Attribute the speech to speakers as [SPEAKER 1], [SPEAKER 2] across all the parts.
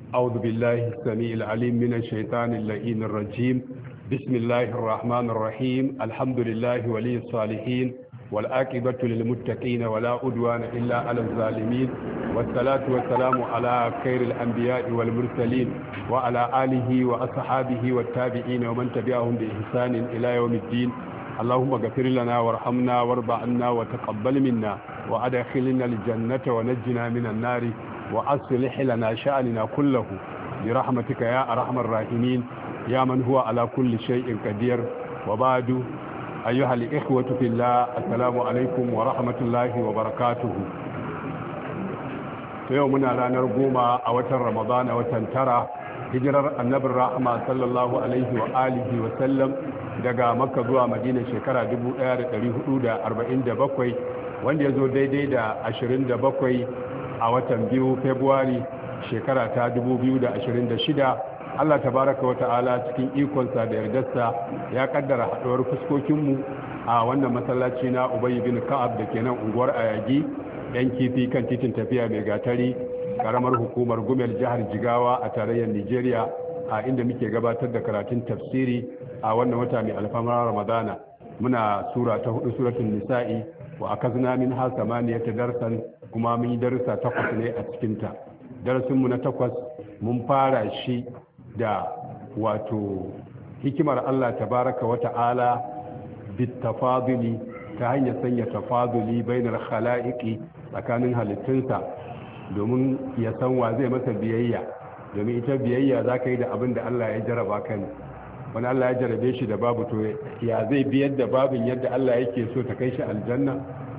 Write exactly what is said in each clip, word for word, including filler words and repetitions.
[SPEAKER 1] أعوذ بالله السميع العليم من الشيطان اللئيم الرجيم. بسم الله الرحمن الرحيم. الحمد لله ولي الصالحين والعاقبة للمتقين ولا عدوان إلا على الظالمين، والصلاة والسلام على خير الأنبياء والمرسلين وعلى آله وأصحابه والتابعين ومن تبعهم بإحسان إلى يوم الدين. اللهم اغفر لنا وارحمنا وارض عنا وتقبل منا وأدخلنا الجنة ونجنا من النار وأصلح لنا شأننا كله برحمتك يا أرحم الراحمين يا من هو على كل شيء قدير. وبعد، أيها الإخوة في الله، السلام عليكم ورحمة الله وبركاته. يومنا لا نرجوم أوتر رمضان وتنترى hijirar annabin rahama sallallahu alaihi wa alihi wa sallam daga makka zuwa madina shekara dubu ɗaya da ɗari hudu da arba'in da bakwai, wanda ya zo daidai da ashirin da bakwai a watan biyu februari shekara ta dubu biyu da ashirin da shida. Allah tabaraka wa ta'ala cikin ikonsa da yardarsa ya kaddara haɗuwar fuskokinmu a wannan masallaci na Ubay bin Ka'ab da ke nan unguwar Ayagi yan kifi kan titin tafiya mai gatari, karamar hukumar Gumel, jihar Jigawa a tarayyar Nigeria, a inda muke gabatar da karatun tafsiri a wannan wata mai alfamar Ramadana. Muna sura ta hudu, suratul Nisa'i, wa akazna min ha samaniyata darsan, kuma mun yi darussa takwas ne a cikinta. Darasinmu na takwas mun fara shi da wato hikimar Allah tabaraka wa ta'ala bitafaduli, ta hanyar sanya tafaduli bainar khala'iqi, tsakanin halittunsa, domin ya san wa zai masa biyayya. Domin ita biyayya za ka yi da abin da Allah ya jaraba kan. Wani Allah ya jarabe shi da babu, to ya zai biyar da babin yadda Allah yake so ta kai shi aljanna,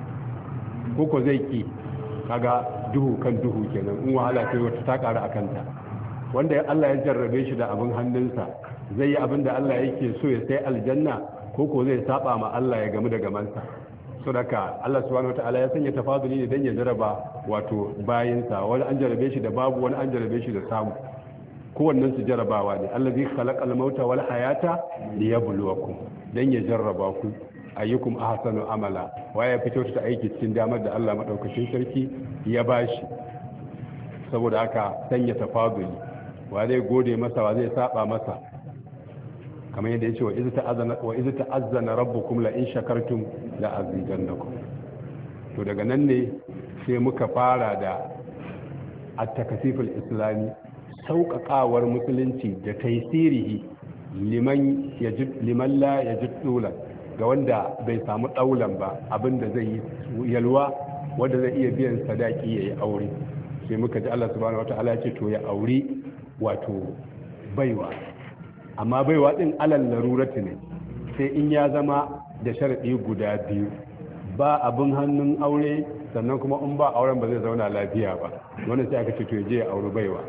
[SPEAKER 1] ko zai ki? Kaga duhu kan duhu kenan, in wahala ce wata ta ƙara a kanta. Wanda Allah ya jarrabe shi da abin hannunsa, zai yi abin da Allah yake so ya sai aljanna, ko ko zai saba ma Allah ya gamu da gamansa. Sadaka Allah subhanahu wataala ya sanya tafaduli ne dan ya jarraba wato bayinsa. Wani an jarrabe shi da babu, wani an jarrabe shi da samu. Kowannen su jarrabawa ne. Allazi khalaqal mauta wal hayata liyabluwakum, dan ya jarraba ku ayyukum ahsanu amala, waye fito ta aiki cikin damar da Allah madaukakin sarki ya bashi. Saboda haka sanya tafaduli, wa zai gode masa, wa zai saba masa, kamar yadda yace wa iz ta'azzana wa iz ta'azzana rabbukum la in shakartum la azidannakum. To daga nan ne sai muka fara da at-takasiful islami, sauƙaƙawar musulunci da taysirihi liman yajid liman la yajid dulan, ga wanda bai samu daulan ba, abinda zai yi yalwa, wanda zai iya biyan sadaki yayi aure. Sai muka ji Allah subhanahu wataala ya ce to ya auri wato baiwa, amma baiwa din alal larurati ne, sai in ya zama da sharadi guda biyu: ba abin hannun aure, sannan kuma in ba auren ba zai zauna lafiya ba. Wannan sai aka ce to je ya auri baiwa.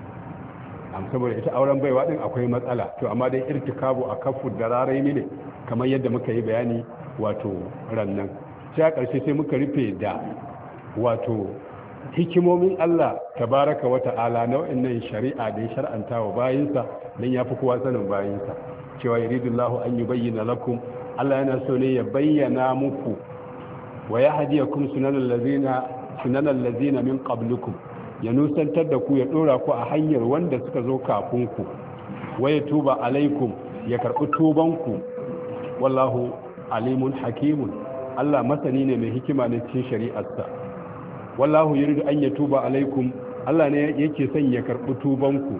[SPEAKER 1] Am saboda ita auren baiwa din akwai matsala, to amma dai irtikabu a kafu dararai ne, kamar yadda muka yi bayani wato rannan. Sai a ƙarshe sai muka rufe da wato hikimomin Allah tabaraka wa ta'ala na wa'annan shari'a da ya shar'anta wa bayinsa, dan yafi kowa sanin bayinsa, cewa yuridullahu an yubayyana lakum, Allah yana so ne ya bayyana muku, wa yahdiyakum sunanal ladzina sunanal ladzina min qablikum, ya nusantar da ku, ya dora ku a hanyar wanda suka zo kafin ku, wa yatuba alaikum, ya karbi tuban ku, wallahu alimun hakimun, Allah masani ne mai hikima ne cikin shari'arsa. Wallahu yuridu an yatuba alaikum, Allah ne yake son ya karbi tubanku,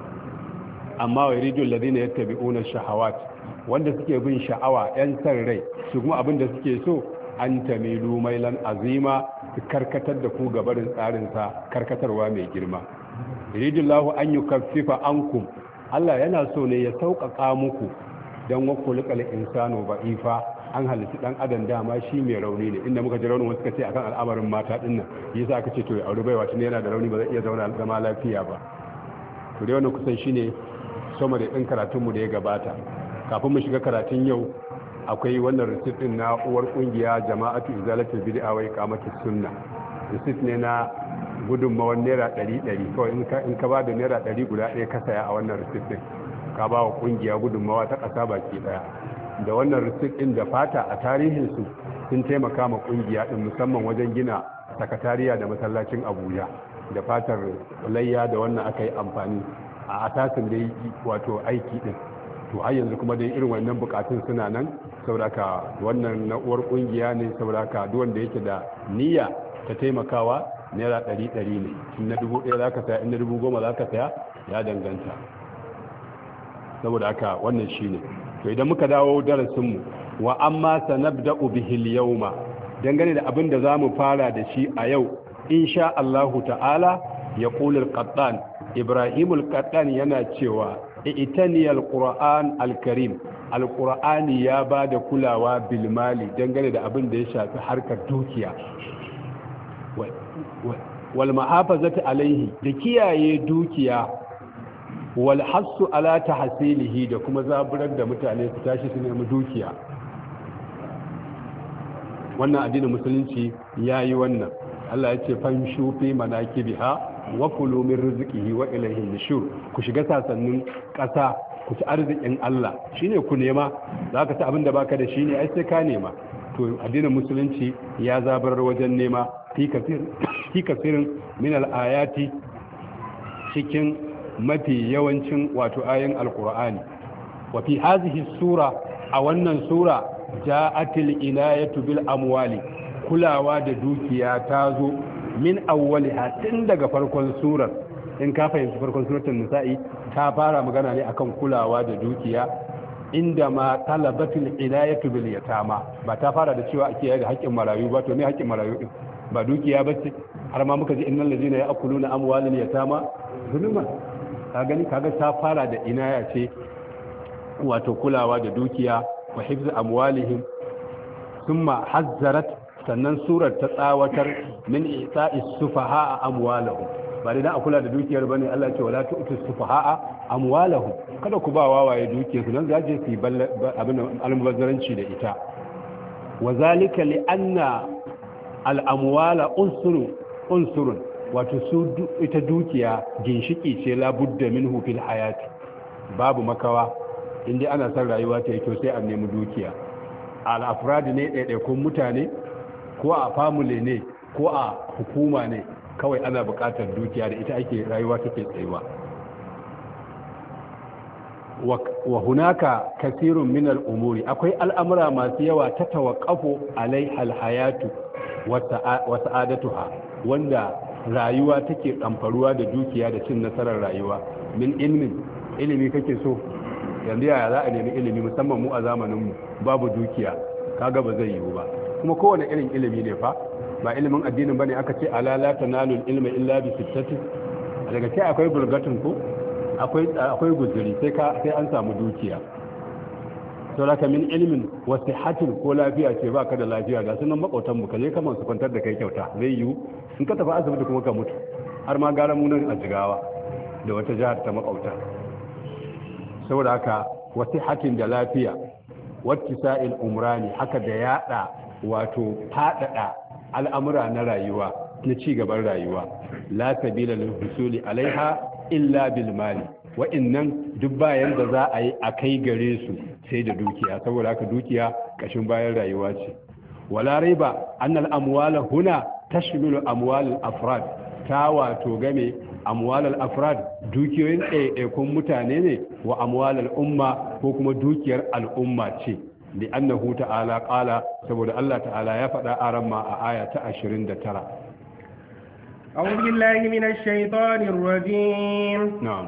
[SPEAKER 1] amma wa yuridu alladhina yattabi'una shahawat, wanda suke bin sha'awa yan san rai, su kuma abinda suke so an tamilu mailan azima, su karkatar da ku gabarin tsarin sa karkatarwa mai girma. Yuridu Allahu an yukaffifa ankum, Allah yana so ne ya sauƙaƙa muku, dan wa kulikal insanu ba'ifa, an halitta dan adam dama shi mai rauni ne. Inda muka ji raunin wasu kace akan al'amarin mata din nan, yasa aka ce to ya aure baiwa tun yana da rauni, ba zai iya zauna zama lafiya ba. To dai wannan kusan shine sama da din karatun mu da ya gabata. Kafin mu shiga karatun yau, akwai wannan receipt din na uwar kungiya Jama'atu Izalatul Bid'a wa Iqamatus Sunnah. Receipt ne na gudunmawar naira ɗari ɗari, kawai in ka in ka ba da naira ɗari guda ɗaya ka saya a wannan receipt din, ka ba wa kungiya gudunmawa ta ƙasa baki ɗaya. Da wannan receipt din da fata a tarihinsu sun taimaka ma kungiya din, musamman wajen gina sakatariya da masallacin Abuja. da fatar layya da wannan aka yi amfani a asasin dai wato aiki din to har yanzu kuma dai irin wannan bukatun suna nan saboda wannan na'uwar kungiya ne saboda duk wanda yake da niyya ta taimakawa naira ɗari ɗari ne in na dubu ɗaya za ka saya in na dubu goma za ka saya ya danganta saboda haka wannan shi ne to idan muka dawo darasinmu wa amma sanabda'u bihil yawma dangane da abin da za mu fara da shi a yau insha Allahu ta'ala ya ƙulul qattan ibrahimul qattan yana cewa itaniyal qur'an alkarim alqur'ani ya ba da kulawa bil mali dangane da abin da ya shafi harkar dukiya wal mahafazati alaihi da kiyaye dukiya wal hassu ala tahsilihi da kuma zaburar da mutane su tashi su nemi dukiya wannan addinin musulunci yayi wannan Allah ya ce fanshu fi manakibiha wa kulu min rizqihi wa ilayhi nushur ku shiga sasannin ƙasa ku ci arzikin Allah shine ku nema zaka ci abin da baka da shi ne ai sai ka nema to addinin musulunci ya zabar wajen nema fi kafir fi kafirin min al-ayati cikin mafi yawancin wato ayin alqur'ani wa fi hadhihi sura a wannan sura ja'atil inayatu bil amwali kulawa da dukiya ta zo min awwaliha tun daga farkon surar in ka fahimci farkon suratul nisa'i ta fara magana ne akan kulawa da dukiya inda ma talabatul inayatu bil yatama ba ta fara da cewa ake yaga haƙƙin marayu ba to ne haƙƙin marayu din ba dukiya bace har ma muka ji innal ladina ya'kuluna amwalal yatama zulma ka gani kaga ta fara da inaya ce wato kulawa da dukiya wa hifz amwalihim thumma hazzarat sannan surar ta tsawatar min isa'is sufaha amwalahum ba dai dan a kula da dukiyar bane Allah ce wala tu'tu sufaha amwalahum kada ku ba wawaye dukiyar su nan za je su abin almubazzaranci da ita wazalika li anna al amwala unsurun unsurun wato su ita dukiya ginshiki ce la budda minhu fil hayati babu makawa inda ana son rayuwa ta yi to sai a nemi dukiya al afrad ne ɗaiɗaikun mutane ko a family ne ko a hukuma ne kawai ana buƙatar dukiya da ita ake rayuwa take tsayuwa wa hunaka kasirun min al-umuri akwai al'amura masu yawa ta tawaqqafu alaiha al-hayatu wa sa'adatuha wanda rayuwa take kamfaruwa da dukiya da cin nasarar rayuwa min ilmin ilimi kake so yanzu yaya za a nemi ilimi musamman mu a zamanin mu babu dukiya kaga ba zai yiwu ba kuma kowane irin ilimi ne fa ba ilimin addinin bane aka ce ala la tanalul ilma illa bi sittati daga sai akwai bulgatun ko akwai akwai guzuri sai ka sai an samu dukiya to laka min ilmin wa sihhatin ko lafiya ce baka da lafiya ga sunan makautan mu kaje kaman su kwantar da kai kyauta zai yiwu in ka tafi asibiti kuma ka mutu har ma gara mu nan a jigawa da wata jihar ta makauta saboda haka wa sihhatin da lafiya wattisa'il umrani haka da yada wato fadada al'amura na rayuwa na ci gaban rayuwa la sabila lil husuli alaiha illa bil mali wa'annan duk bayan da za a yi a kai gare su sai da dukiya saboda haka dukiya kashin bayan rayuwa ce wala raiba annal amwala huna tashmilu amwal afrad ta wato game amwal afrad dukiyoyin ɗaiɗaikun mutane ne wa amwal umma ko kuma dukiyar al'umma ce li'annahu ta'ala qala saboda Allah ta'ala ya faɗa a ramma a aya ta ashirin da tara
[SPEAKER 2] أعوذ بالله من الشيطان الرجيم
[SPEAKER 1] نعم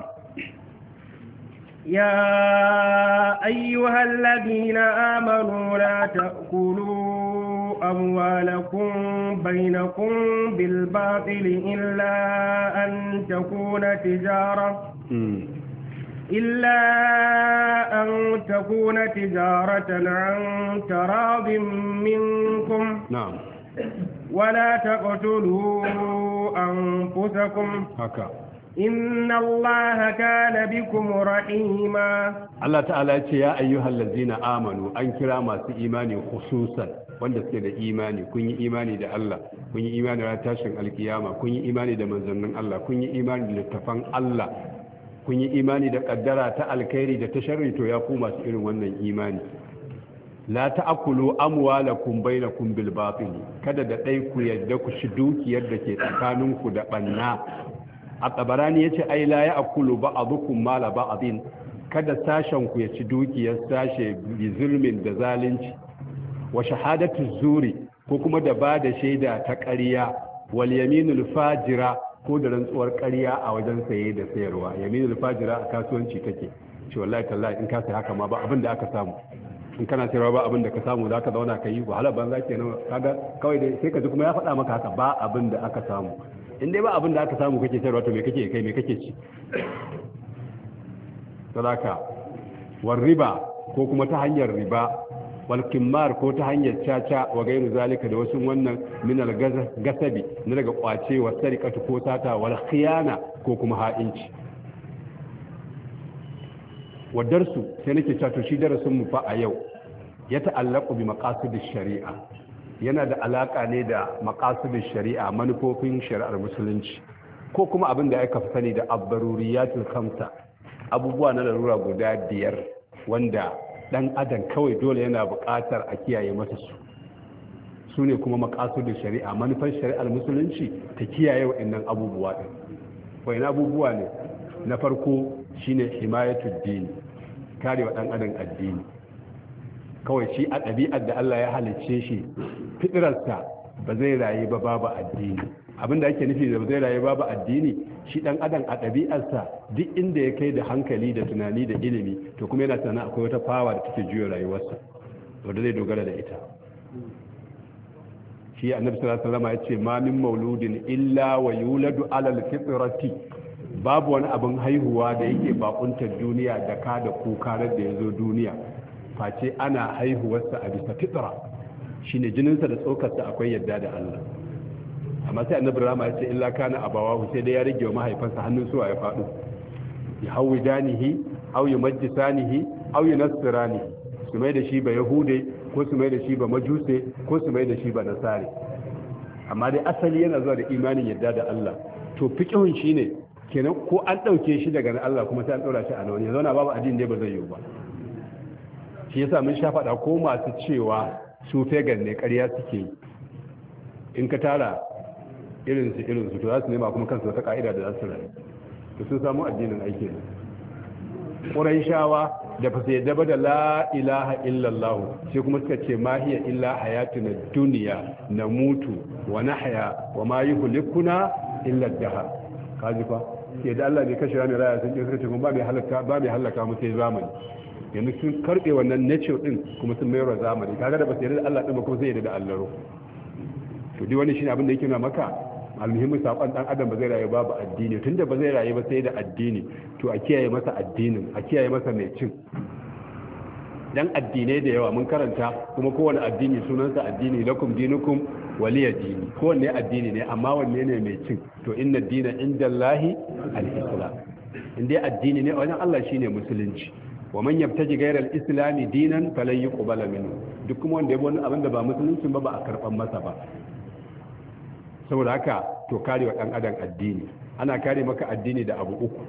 [SPEAKER 2] يا أيها الذين آمنوا لا تأكلوا أموالكم بينكم بالباطل إلا أن تكون تجارة إلا أن تكون تجارة عن تراض منكم
[SPEAKER 1] نعم
[SPEAKER 2] ولا تقتلوا أنفسكم
[SPEAKER 1] haka
[SPEAKER 2] إن الله كان بكم رحيما
[SPEAKER 1] Allah ta'ala ya ce ya ayyuhal ladzina amanu an kira masu imani khususan wanda suke da imani kun yi imani da Allah kun yi imani da tashin alkiyama kun yi imani da manzannin Allah kun yi imani da littafan Allah kun yi imani da kaddara ta alkhairi da ta sharri to ya ku masu irin wannan imani la ta'kulu amwalakum bainakum bil batil kada da dai ku yadda ku shi dukiyar da ke tsakaninku da banna. a tabarani yace ai la ya'kulu ba'dukum mala ba'din kada sashen ku ya ci dukiyar sashe bi zulmin da zalunci wa shahadatu zuri ko kuma da ba da shaida ta ƙarya wal yaminul fajira ko da rantsuwar ƙarya a wajen saye da sayarwa. Yaminul fajira a kasuwanci take ce wallahi tallahi in ka sai haka ma ba abin da aka samu, in kana sayarwa ba abin da ka samu zaka zauna ka yi wahala banza kenan. Kaga kawai dai sai ka ji kuma ya faɗa maka haka ba abin da aka samu. In dai ba abin da aka samu kake sayarwa to me kake kai me kake ci? sadaka war riba ko kuma ta hanyar riba wal kimmar ko ta hanyar caca wa gairu zalika da wasu wannan min al gasabi na daga kwace wa sarikatu ko tata wal khiyana ko kuma ha'inci. wa darsu sai nake cewa to shi darasin mu fa a yau ya ta'allaqu bi maqasidish shari'a, yana da alaka ne da maqasidish shari'a, manufofin shari'ar musulunci ko kuma abin da aka fi sani da abbaruriyatul khamsa, abubuwa na larura guda biyar wanda dan adam kawai dole yana buƙatar a kiyaye masa su su ne kuma maqasudin shari'a, manufar shari'ar musulunci ta kiyaye wa'annan abubuwa din. wa'annan abubuwa ne na farko shine himayatud din, kare wa dan adam addini. kawai shi a ɗabi'ar da Allah ya halicce shi fitrarsa ba zai rayu ba babu addini. abinda ake nufi da ba zai rayu babu addini, shi dan adam a ɗabi'arsa duk inda ya kai da hankali da tunani da ilimi to kuma yana tunanin akwai wata fawa da take juya rayuwarsa wanda zai dogara da ita. shi annabi sallallahu alaihi wasallam ya ce ma min mauludin illa wa yuladu ala alfitrati, babu wani abin haihuwa da yake bakuntar duniya da ka da kuka da yazo duniya face ana haihuwarsa a bisa fitra, shine jininsa da tsokarsa akwai yadda da Allah. amma sai annabi rama ya ce illa kana abawahu, sai dai ya rage wa mahaifansa hannun suwa ya faɗo, ya hawi danihi aw yumajjisanihi aw yunasiranihi, su mai da shi ba yahude ko su mai da shi ba majuse ko su mai da shi ba nasare. amma dai asali yana zuwa da imanin yadda da Allah. to fiqhun shine kenan ko an dauke shi daga Allah kuma sai an daura shi a nan ya zauna babu addini dai ba zai yi ba. shi yasa mun sha faɗa ko masu cewa su pagan ne ƙarya suke yi. in ka tara irinsu irinsu to za su nema kuma kansu wata ka'ida da za su rayu to sun samu addinin aiki ne. ƙuraishawa da fa sai daba da la ilaha illallah sai kuma suka ce ma hiya illa hayatuna dunya namutu wa nahya wa ma yuhlikuna illa ad-dahr. kaji fa sai da Allah bai kashe rami raya sun ce suka ce kuma ba mai halaka ba mai halaka mu sai zamani. yanzu sun karbe wannan nature din kuma sun mayar zamani. kaga da ba sai da Allah din ba kuma sai da Allah ro. to dai wani shine abin da yake nuna maka almuhimmin sakon dan adam ba zai rayu babu addini. tunda ba zai rayu ba sai da addini to a kiyaye masa addinin, a kiyaye masa mai cin. dan addinai da yawa mun karanta kuma kowane addini sunansa addini, lakum dinukum waliya dini. kowanne addini ne amma wanne ne mai cin? to inna dina indallahi al-islam. in dai addini ne wajen Allah shine musulunci. wa man yabtaji ghayra al-islam dinan falan yuqbala minhu. duk kuma wanda ya bi wani abin da ba musulunci ba ba a karban masa ba. saboda haka to kare wa dan adam addini, ana kare maka addini da abu uku.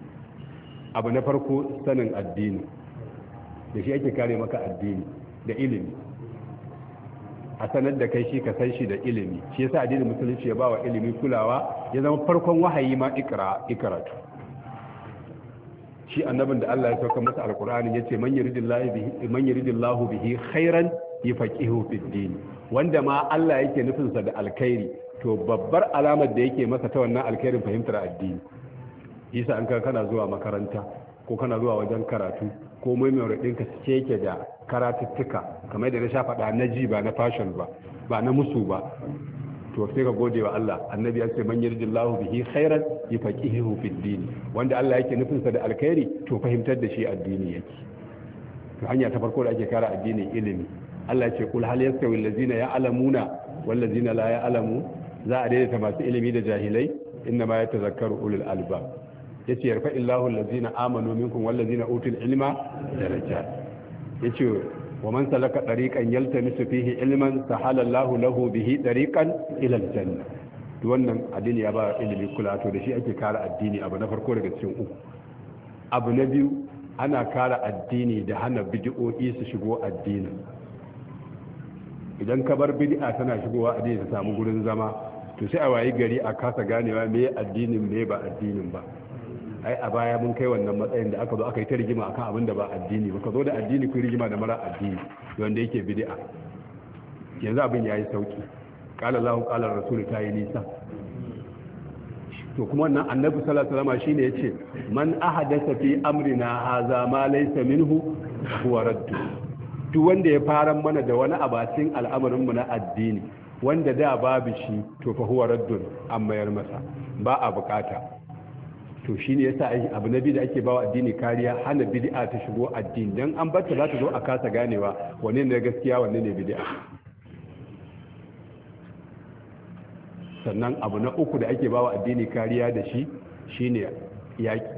[SPEAKER 1] abu na farko sanin addini, da shi ake kare maka addini, da ilimi. a sanar da kai shi ka san shi da ilimi. shi yasa addinin musulunci ya bawa ilimi kulawa, ya zama farkon wahayi ma ikra ikratu. shi annabin da Allah ya sauka masa alqur'ani yace man yuridillahu bihi man yuridillahu bihi khairan yafaqihu fid din. wanda ma Allah yake nufin sa da alkhairi to babbar alamar da yake masa ta wannan alkhairin fahimtar addini. isa an ka kana zuwa makaranta ko kana zuwa wajen karatu ko mai mai ɗinka cike yake da karatuttuka kamar da na sha faɗa na ji ba na fashion ba ba na musu ba, to sai ka gode wa Allah. annabi ya ce man yuridillahu bihi khairan yafaqihu fid din. wanda Allah yake nufin sa da alkhairi to fahimtar da shi addini yake. to hanya ta farko da ake kara addini ilimi. Allah ya ce kul hal yastawi allazina ya'lamuna wal ladzina la ya'lamu, za a daidaita masu ilimi da jahilai? inna ma yatazakkaru ulul albab. yace yarfa illahu allazina amanu minkum wal ladzina utul ilma darajat. yace wa man salaka tariqan yaltamisu fihi ilman sahala Allahu lahu bihi tariqan ila aljanna. to wannan addini ya ba ilimi kula, to da shi ake kare addini. abu na farko daga cikin uku. abu na biyu ana kare addini da hana bid'o'i su shigo addini. idan ka bar bid'a tana shigowa addini ta samu gurin zama to sai a wayi gari a kasa ganewa me addinin me ba addinin ba. ai a baya mun kai wannan matsayin da aka zo aka yi ta rigima akan abin da ba addini ba ka zo da addini ku rigima da mara addini wanda yake bid'a. yanzu abin yayi sauki qala Allahu qala Rasul ta yi nisa. to kuma wannan annabi sallallahu alaihi wasallam shine yace man ahadatha fi amrina hadha ma laysa minhu huwa radd. duk wanda ya fara mana da wani abacin al'amarin mu na addini wanda da babu shi to fa huwa raddun an mayar masa ba a bukata. to shine yasa abu nabi da ake bawa addini kariya hana bid'a ta shigo addini dan an bar ta za ta zo a kasa ganewa wanne ne gaskiya wanne ne bid'a. sannan abu na uku da ake bawa addini kariya da shi shine yaki.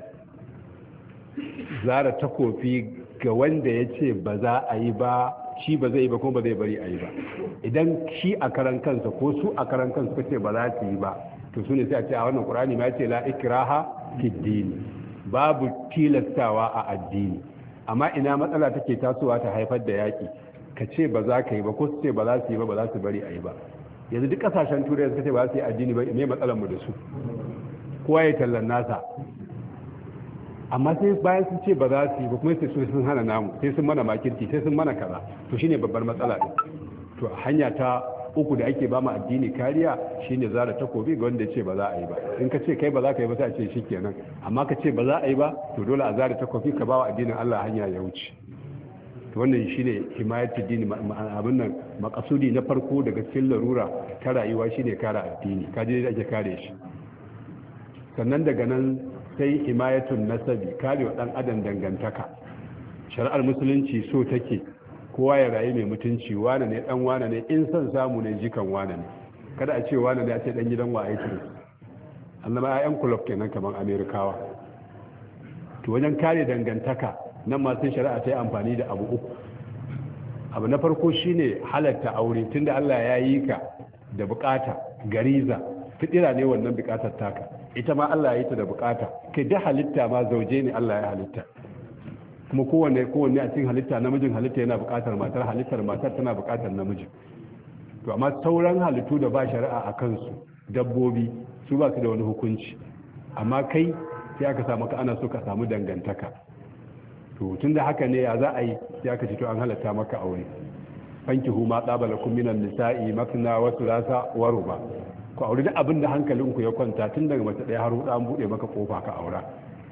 [SPEAKER 1] zara takofi ga wanda ya ce ba za a yi ba shi ba zai yi ba kuma ba zai bari a yi ba. idan shi a karan kansa ko su a karan kansa suka ce ba za su yi ba to su ne sai a ce a wannan qur'ani ma ce la ikraha fiddini, babu tilastawa a addini. amma ina matsala take tasowa ta haifar da yaki ka ce ba za ka yi ba ko su ce ba za su yi ba ba za su bari a yi ba. yanzu duk kasashen turai suka ce ba su yi addini ba me matsalar mu da su? kowa ya tallan nasa. amma sai bayan sun ce ba za su yi ba kuma sai sun hana namu sai sun mana makirci sai sun mana kaza to shine babbar matsala din. to hanya ta uku da ake ba mu addini kariya shine zara takobi ga wanda ya ce ba za a yi ba. in ka ce kai ba za ka yi ba sai a ce shikenan, amma ka ce ba za a yi ba to dole a zara takobi ka ba wa addinin Allah hanya ya wuce. to wannan shine himayatul dini, abin nan makasudi na farko daga cikin larura ta rayuwa shine kare addini, kaje da ake kare shi. sannan daga nan sai himayatun nasabi, kare wa dan adam dangantaka. shari'ar musulunci so take kowa ya rayu mai mutunci, wane ne dan wane ne, in son samu ne jikan wane ne, kada a ce wane ne a ce dan gidan wa aiki. annaba ayyan kulob kenan kaman amerikawa. to wajen kare dangantaka nan masu shari'a ta yi amfani da abu uku. abu na farko shine halatta aure, tunda Allah ya yi ka da bukata gariza fitira ne wannan bukatar taka, ita ma Allah ya yi ta da bukata, kai da halitta ma zauje ne Allah ya halitta, kuma kowanne kowanne a cikin halitta namijin halitta yana bukatar matar, halittar matar tana bukatar namijin. to amma sauran halittu da ba shari'a a kansu, dabbobi su ba su da wani hukunci, amma kai sai aka samu ka ana so ka samu dangantaka. to tun da haka ne ya za a yi ya ka ce to an halatta maka aure. fankihu ma tsabala kun minan nisa'i masna wa thulatha wa ruba, ku aure da abin da hankalinku ya kwanta tun daga mace ɗaya har huɗu an buɗe maka kofa ka aura.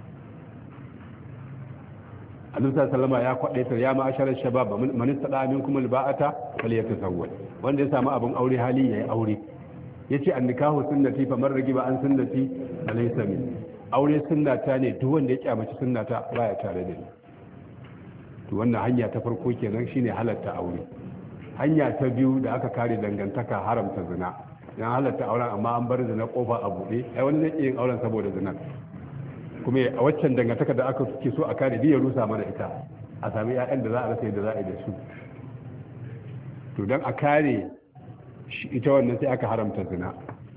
[SPEAKER 1] annabi sallallahu alaihi ya kwaɗe ta ya ma'asharar shabab man istada minkum alba'ata falyatazawwaj, wanda ya samu abin aure hali yayi aure. yace annikahu sunnati faman ragiba an sunnati alaysa min, aure sunnata ne, duk wanda ya kyamaci sunnata baya tare da ni. to wannan hanya ta farko kenan shine halatta aure. hanya ta biyu da aka kare dangantaka haramta zina. dan halatta auren amma an bar zina kofa a buɗe, ai wani zai yin auren saboda zina, kuma a waccan dangantaka da aka suke so a kare biya rusa mana ita, a sami ƴaƴan da za a rasa yadda za a yi da su. to dan a kare ita wannan sai aka haramta zina.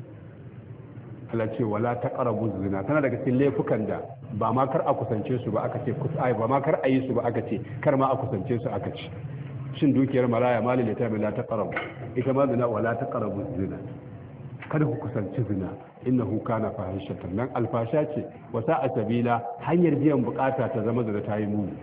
[SPEAKER 1] Allah ce wala taqrabu zina, tana daga cikin laifukan da ba ma kar a kusance su ba aka ce ai ba ma kar a yi su ba aka ce kar ma a kusance su aka ce. shin dukiyar maraya malil ta la taqrabu, ita ma zina wala taqrabu zina, kada ku kusanci zina, innahu kana fahishatan, nan alfasha ce wasa a sabila, hanyar biyan bukata ta zama da ta yi muni,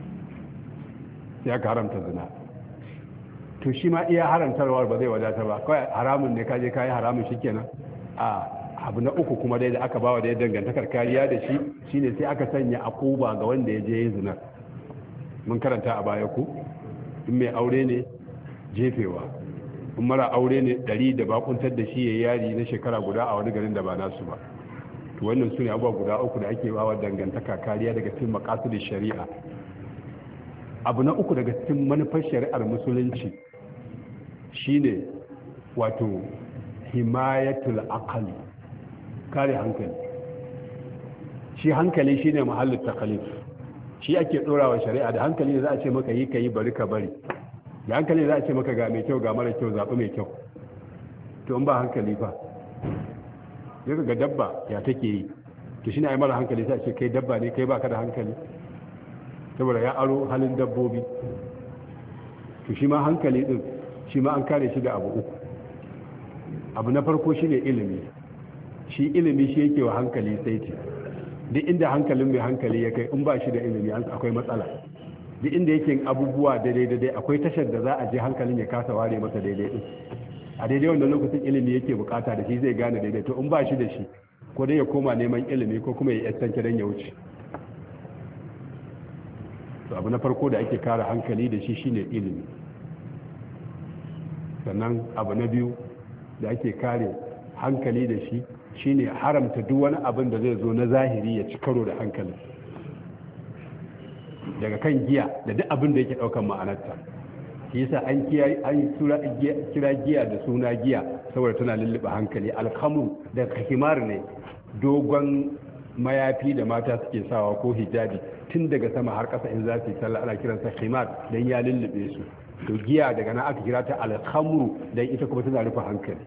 [SPEAKER 1] sai aka haramta zina. to shi ma iya haramtarwar ba zai wadata ba, kawai haramun ne kaje kayi haramun shikenan. a abu na uku kuma dai da aka bawa da ya dangantakar kariya da shi shine sai aka sanya akuba ga wanda ya je yin zina. mun karanta a baya ku, in mai aure ne jefewa, in mara aure ne ɗari da bakuntar da shi ya yari na shekara guda a wani garin da ba nasu ba. to wannan su ne abubuwa guda uku da ake bawa dangantaka kariya daga cikin maqasidin shari'a. abu na uku daga cikin manufar shari'ar musulunci shine wato himayatul aqli, kare hankali. shi hankali shine mahallin takalif, shi ake dorawa shari'a. da hankali ne za a ce maka yi kai bari ka bari, da hankali ne za a ce maka ga mai kyau ga mara kyau zaɓi mai kyau. to in ba hankali fa yaka ga dabba ya take yi, to shine ai mara hankali sai a ce kai dabba ne kai baka da hankali, saboda ya aro halin dabbobi. to shi ma hankali din shi ma an kare shi da abu uku. Abu na farko shine ilimi. Shi ilimi shi yake wa hankali saiti. Duk inda hankalin mai hankali ya kai in ba shi da ilimi akwai matsala. Duk inda yake abubuwa daidai daidai akwai tashar da za a je hankalin ya kasa ware masa daidai din. A daidai wannan lokacin ilimi yake bukata da shi zai gane daidai, to in ba shi da shi ko dai ya koma neman ilimi ko kuma ya yassanke dan ya wuce. To abu na farko da ake kare hankali da shi shine ilimi. Sannan abu na biyu da ake kare hankali da shi shine haramta duk wani abin da zai zo na zahiri ya ci karo da hankali, daga kan giya da duk abin da yake daukan ma'anarta. shi yasa an kira giya da suna giya saboda tana lullube hankali. Alkamu da himar ne, dogon mayafi da mata suke sawa ko hijabi tun daga sama har ƙasa in za su yi sallah ana kiransa himar don ya lullube su. To giya daga nan aka kira ta alhamru don ita kuma tana rufe hankali,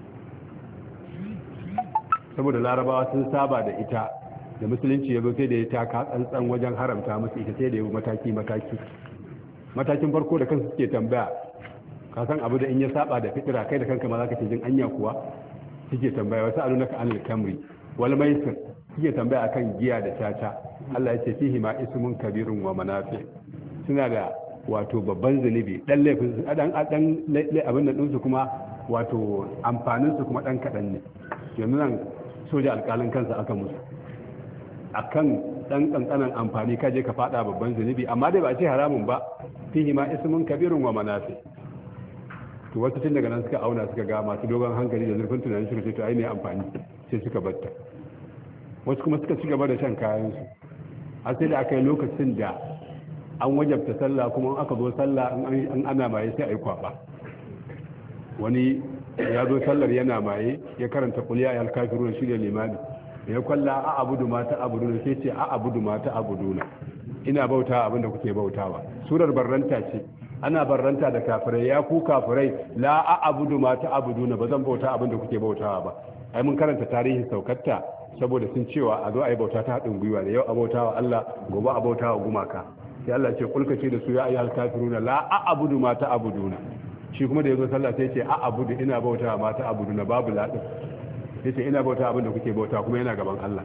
[SPEAKER 1] saboda larabawa sun saba da ita. Da musulunci ya zo sai da ya taka tsantsan wajen haramta musu ita, sai da ya mataki mataki. Matakin farko da kansu suke tambaya, ka san abu da in ya saba da fitira kai da kanka ma zaka ce jin anya kuwa, suke tambaya wasu alunaka anil kamri wal maisir, suke tambaya akan giya da caca. Allah ya ce fihi ma ismun kabirun wa manafi, suna da wato babban zunubi, dan laifin dan dan abin da dinsu kuma wato amfanin su kuma dan kadan ne. Yanzu nan soja alƙalin kansa aka musu akan dan kankanan amfani ka je ka fada babban zunubi, amma dai ba a ce haramun ba. Fihi ma ismun kabirun wa manafi. To wasu tun daga nan suka auna suka ga masu dogon hankali da zurfin tunani suka ce to ai mai amfani, sai suka batta. Wasu kuma suka ci gaba da shan kayan su har sai da aka yi lokacin da an wajabta sallah, kuma aka zo sallah an ana maye sai a yi kwaba. Wani ya zo sallar yana maye ya karanta qul ya ayyuhal kafirun shi da limami, ya kwalla a abudu ma ta abuduna, sai ce a abudu ma ta abuduna, ina bauta abin da kuke bautawa. Surar barranta ce, ana barranta da kafirai, ya ku kafirai la a abudu ma ta abuduna, ba zan bauta abin da kuke bautawa ba. Ai mun karanta tarihin saukarta saboda sun cewa a zo a yi bauta ta haɗin gwiwa, da yau a bautawa Allah, gobe a bautawa gumaka. Sai Allah ce kulka ce da su ya ayyuhal kafiruna la a abudu ma ta abuduna. Shi kuma da yazo sallah sai ce a abudu, ina bautawa ma ta abuduna, babu ladin. Yace ina bauta abin da kuke bauta, kuma yana gaban Allah.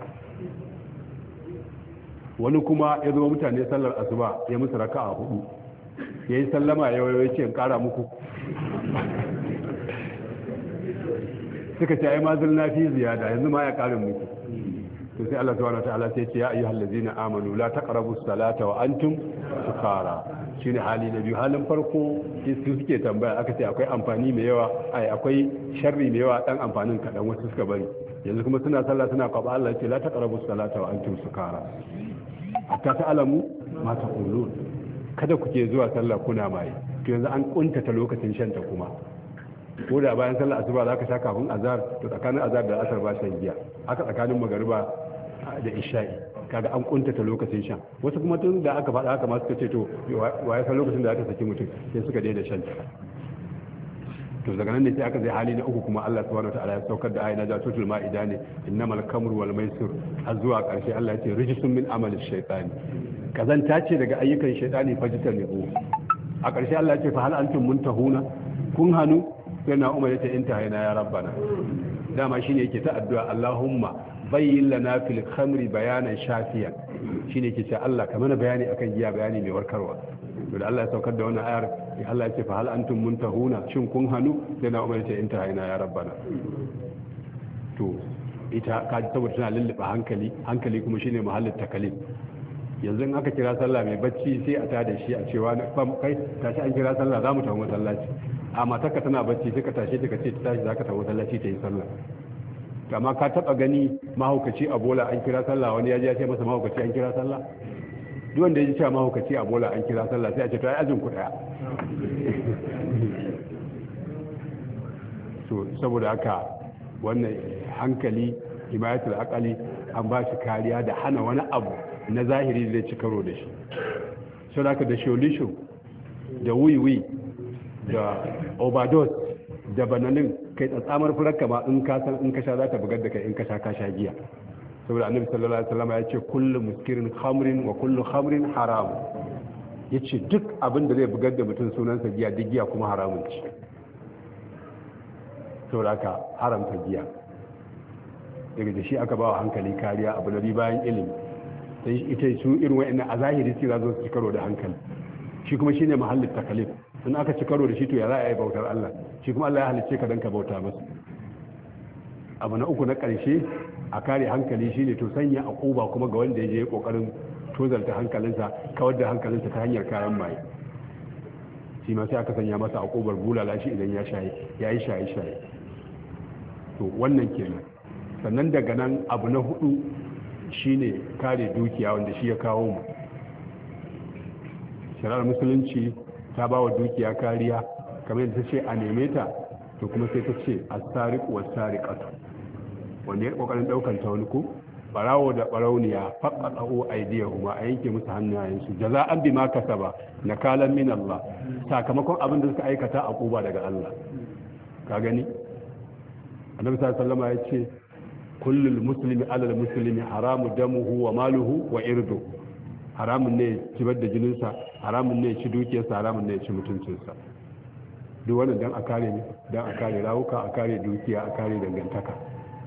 [SPEAKER 1] Wani kuma ya zo mutane sallar asuba ya musu raka'a hudu, yayi sallama ya wayo yace in kara muku. Suka ce ai ma zulna fi ziyada, yanzu ma ya karin muku. To sai Allah subhanahu wataala sai ce ya ayyuhal ladzina amanu la taqrabus salata wa antum sukara. Shine hali na biyu. Halin farko su suke tambaya, aka ce akwai amfani mai yawa, ai akwai sharri mai yawa, dan amfanin kadan wasu suka bari. Yanzu kuma suna sallah suna kwaba, Allah ya ce la taqrabus salata wa antum sukara hatta ta'lamu ma taqulun, kada kuke zuwa sallah kuna mai. To yanzu an kuntata lokacin shanta kuma, ko da bayan sallar asuba za ka sha kafin azhar, to tsakanin azhar da asar ba shan giya, haka tsakanin magariba da isha'i, kaga an kuntata lokacin shan. Wasu kuma tun da aka faɗa haka ma suka ce to wa ya san lokacin da aka saki mutum, sai suka daina shan ta. To daga nan ne sai aka zai hali na uku kuma Allah subhanahu wataala ya saukar da ayi na jatutul ma'ida ne, innamal kamru wal maisir, har zuwa ƙarshe Allah ya ce rijsun min amali shaytani, kazanta ce daga ayyukan shaytani fajitan ne. A ƙarshe Allah ya ce fa hal antum muntahuna, kun hanu? Sai na Umar ya ce intahayna ya rabbana. Dama shine yake ta addu'a, Allahumma bayyin lana fil khamri bayanan shafiyan, shine yake ce Allah ka mana bayani akan giya, bayani mai warkarwa. To da Allah ya saukar da wannan ayar, Allah ya ce fa hal antum muntahuna, shin kun hanu? Sai na Umar ya ce intahayna ya rabbana. To ita kaji saboda tana lullube hankali, hankali kuma shine mahallin takalif. Yanzu in aka kira sallah mai bacci sai a tada shi a cewa kai tashi an kira sallah za mu tafi masallaci, amma taka tana bacci sai ka tashi ta ce ta tashi za ka tafi masallaci ta yi sallah. Amma ka taba gani mahaukaci a bola an kira sallah, wani ya je ya ce masa mahaukaci an kira sallah? Duk wanda ya ji cewa mahaukaci a bola an kira sallah sai a ce to ai ajin ku daya. So saboda haka wannan hankali, himayatul aqali, an ba shi kariya da hana wani abu na zahiri zai ci karo da shi. Saboda haka da sholisho da wiwi da overdose da bananin, kai tsatsamar furakka ma in ka san in ka sha za ta bugar da kai, in ka sha ka sha giya. Saboda annabi sallallahu alaihi wasallam ya ce kullu muskirin khamrin wa kullu khamrin haram, yace duk abin da zai bugar da mutum sunansa giya duk giya kuma haramun ce saboda aka haramta giya daga da shi aka ba wa hankali kariya abu na bayan ilimi sai ita su irin wa'annan a zahiri sai za su ci karo da hankali shi kuma shine mahallin takalif in aka ci karo da shi to ya za a yi bautar Allah shi kuma Allah ya halicce ka dan ka bauta masa abu na uku na ƙarshe a kare hankali shine to sanya akuba kuma ga wanda ya je kokarin tozalta hankalinsa kawar da hankalinsa ta hanyar kayan maye shi ma sai aka sanya masa akubar bulala shi idan ya shaye ya yi shaye shaye to wannan kenan sannan daga nan abu na hudu shine kare dukiya wanda shi ya kawo mu shari'ar musulunci ta ba wa dukiya kariya kamar yadda ta ce a neme ta to kuma sai ta ce as-sariq was-sariqatu wanda ya kokarin daukan ta wani ko barawo da barauniya faqatu aydiyahuma a yanke musu hannayensu jaza'an bima kasaba nakalan min Allah sakamakon abin da suka aikata a kuba daga Allah ka gani annabi sallallahu alaihi wasallam ya ce kullul muslimi alal muslimi haramu damuhu wa maluhu wa irdu haramun ne cibar da jininsa haramun ne ci dukiyarsa haramun ne ci mutuncinsa duk wannan dan a kare ne dan a kare rawuka a kare dukiya a kare dangantaka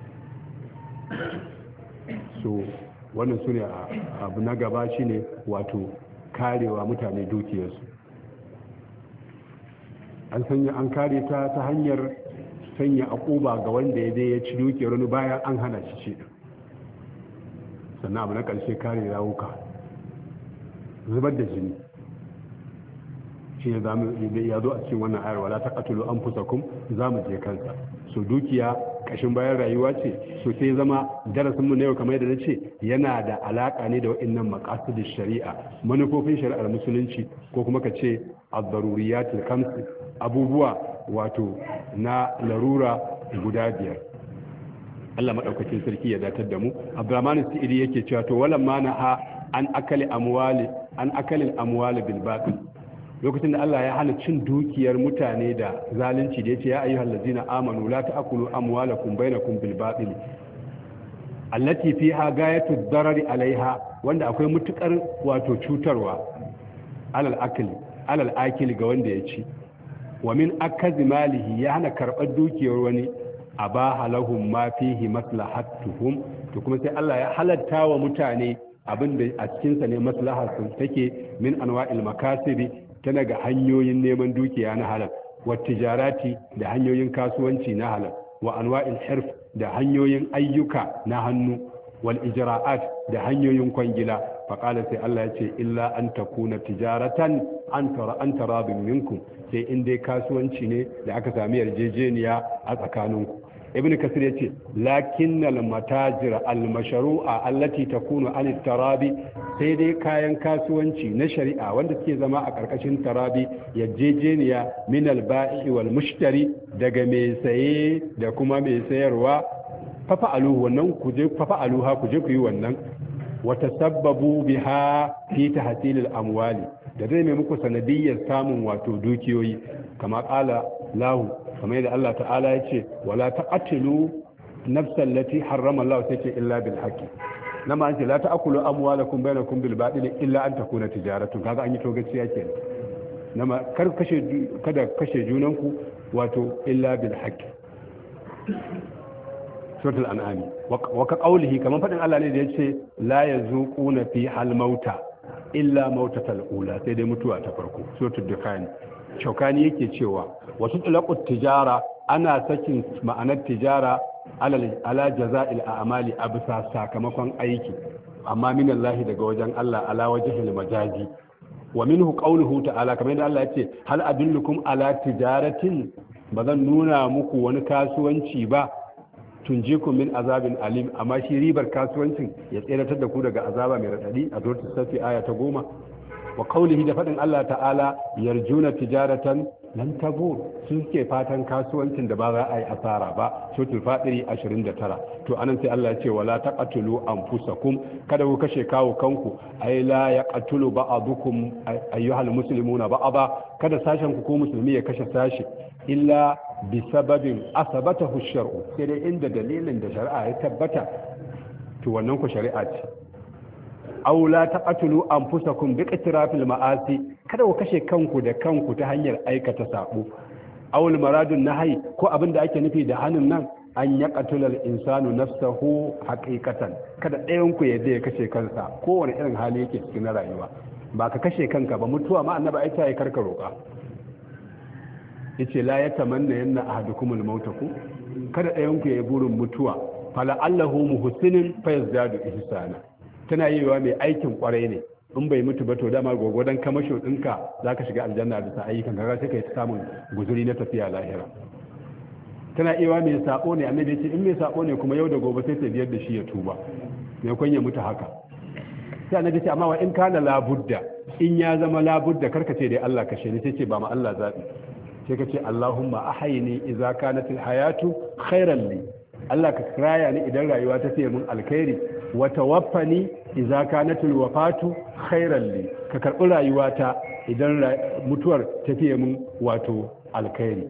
[SPEAKER 1] so wannan sune abu na gaba shine wato karewa mutane dukiyarsu an sanya an kare ta ta hanyar sanya akuba ga wanda ya je ya ci dukiyar wani bayan an hana shi ce sannan abu na ƙarshe kare rawuka zubar da jini shi ne ya zo a cikin wannan ayar wala ta katulu an fusakun za mu je kansa so dukiya kashin bayan rayuwa ce so sai zama darasinmu na yau kamar yadda na ce yana da alaƙa ne da waɗannan maqasidin shari'a manufofin shari'ar musulunci ko kuma ka ce ad-daruriyatul khams abubuwa wato na larura guda biyar Allah madaukakin sarki ya datar da mu Abdurrahman Sa'idi yake cewa to walam mana an akali amwali an akalin amwali bil batil lokacin da Allah ya hana cin dukiyar mutane da zalunci da yace ya ayyuhal ladzina amanu la ta'kulu amwalakum bainakum bil batil allati fiha gayatu darari alaiha wanda akwai mutukar wato cutarwa alal akli alal akili ga wanda ya ci wa min akazi malihi ya hana karɓar dukiyar wani abaha lahum ma fihi maslahatuhum to kuma sai Allah ya halatta wa mutane abin da a cikin sa ne maslahar su take min anwa'il makasibi tana ga hanyoyin neman dukiya na halal wa tijarati da hanyoyin kasuwanci na halal wa anwa'il hirf da hanyoyin ayyuka na hannu wal ijra'at da hanyoyin kwangila faƙala sai Allah ya ce illa an takuna tijaratan an tara an tarabin minkum sai in dai kasuwanci ne da aka sami yarjejeniya a tsakaninku ibn kasir ya ce lakinnal matajir al mashru'a allati takunu an tarabi sai dai kayan kasuwanci na shari'a wanda suke zama a ƙarƙashin tarabi yarjejeniya min al ba'i wal mushtari daga mai saye da kuma mai sayarwa fafa aluhu wannan ku je fafa aluha ku je ku yi wannan wata sababu biha fi tahsilil amwali da zai mai muku sanadiyyar samun wato dukiyoyi kama kala lahu kamar yadda Allah ta'ala ya ce wala taqtulu nafsan lati harrama Allah sai ce illa bil haqqi nama an ce la ta'kulu amwalakum bainakum bil batil illa an takuna tijaratun kaga an yi to gaskiya kenan nama kar kashe kada kashe junanku wato illa bil haqqi suratul an'am wa ka qawlihi kaman fadin Allah ne da yace la yazuquna fi hal mauta illa mautatal ula sai dai mutuwa ta farko suratul dukhan shaukani yake cewa wasu tulaqut tijara ana sakin ma'anar tijara ala ala jaza'il a'mali absa sakamakon aiki amma min Allah daga wajen Allah ala wajhil majazi wa minhu qawluhu ta'ala kamar yadda Allah yace hal adullukum ala tijaratin bazan nuna muku wani kasuwanci ba tunjikum min azabin alim amma shi ribar kasuwancin ya tseratar da ku daga azaba mai radadi a suratul safi aya ta goma wa qawlihi da fadin Allah ta'ala yarjuna tijaratan lan tabur sun ke fatan kasuwancin da ba za a yi asara ba suratul fatiri ashirin da tara to anan sai Allah ya ce wala taqatulu anfusakum kada ku kashe kawo kanku ay la yaqtulu ba'dukum ayyuhal muslimuna ba'da kada sashen ku ko musulmi ya kashe sashi illa bi sababin asabatahu shar'u sai dai inda dalilin da shari'a ya tabbata to wannan ku shari'a ce aw la taqtulu anfusakum bi iqtirafil ma'asi kada ku kashe kanku da kanku ta hanyar aikata sabo aw al maradun nahi ko abin da ake nufi da hannun nan an yaqtulal insanu nafsahu haqiqatan kada ɗayan ku yadda ya kashe kansa kowane irin hali yake cikin rayuwa ba ka kashe kanka ba mutuwa ma annabi ai ta yi karka roka yace la yatamanna yanna ahadukumul mautaku kada ɗayan ku yayi burin mutuwa fala allahu muhsinin fayazdadu ihsana tana yiwa mai aikin kwarai ne in bai mutu ba to dama gogodan kamasho dinka zaka shiga aljanna bisa ayyukan kaga sai kai samun guzuri na tafiya lahira tana yiwa mai sabo ne annabi yace in mai sabo ne kuma yau da gobe sai ta biyar da shi ya tuba mai kun ya mutu haka sai annabi ce amma wa in kana labudda in ya zama labudda karkace dai Allah kashe ni sai ce ba ma Allah zabi sai ka ce Allahumma ahayni idza kanat alhayatu khairan li Allah ka kiraya ni idan rayuwa ta fiye mun alkhairi wa tawaffani idza kanat alwafatu khairan li ka karbi rayuwata idan mutuwar ta fiye mun wato alkhairi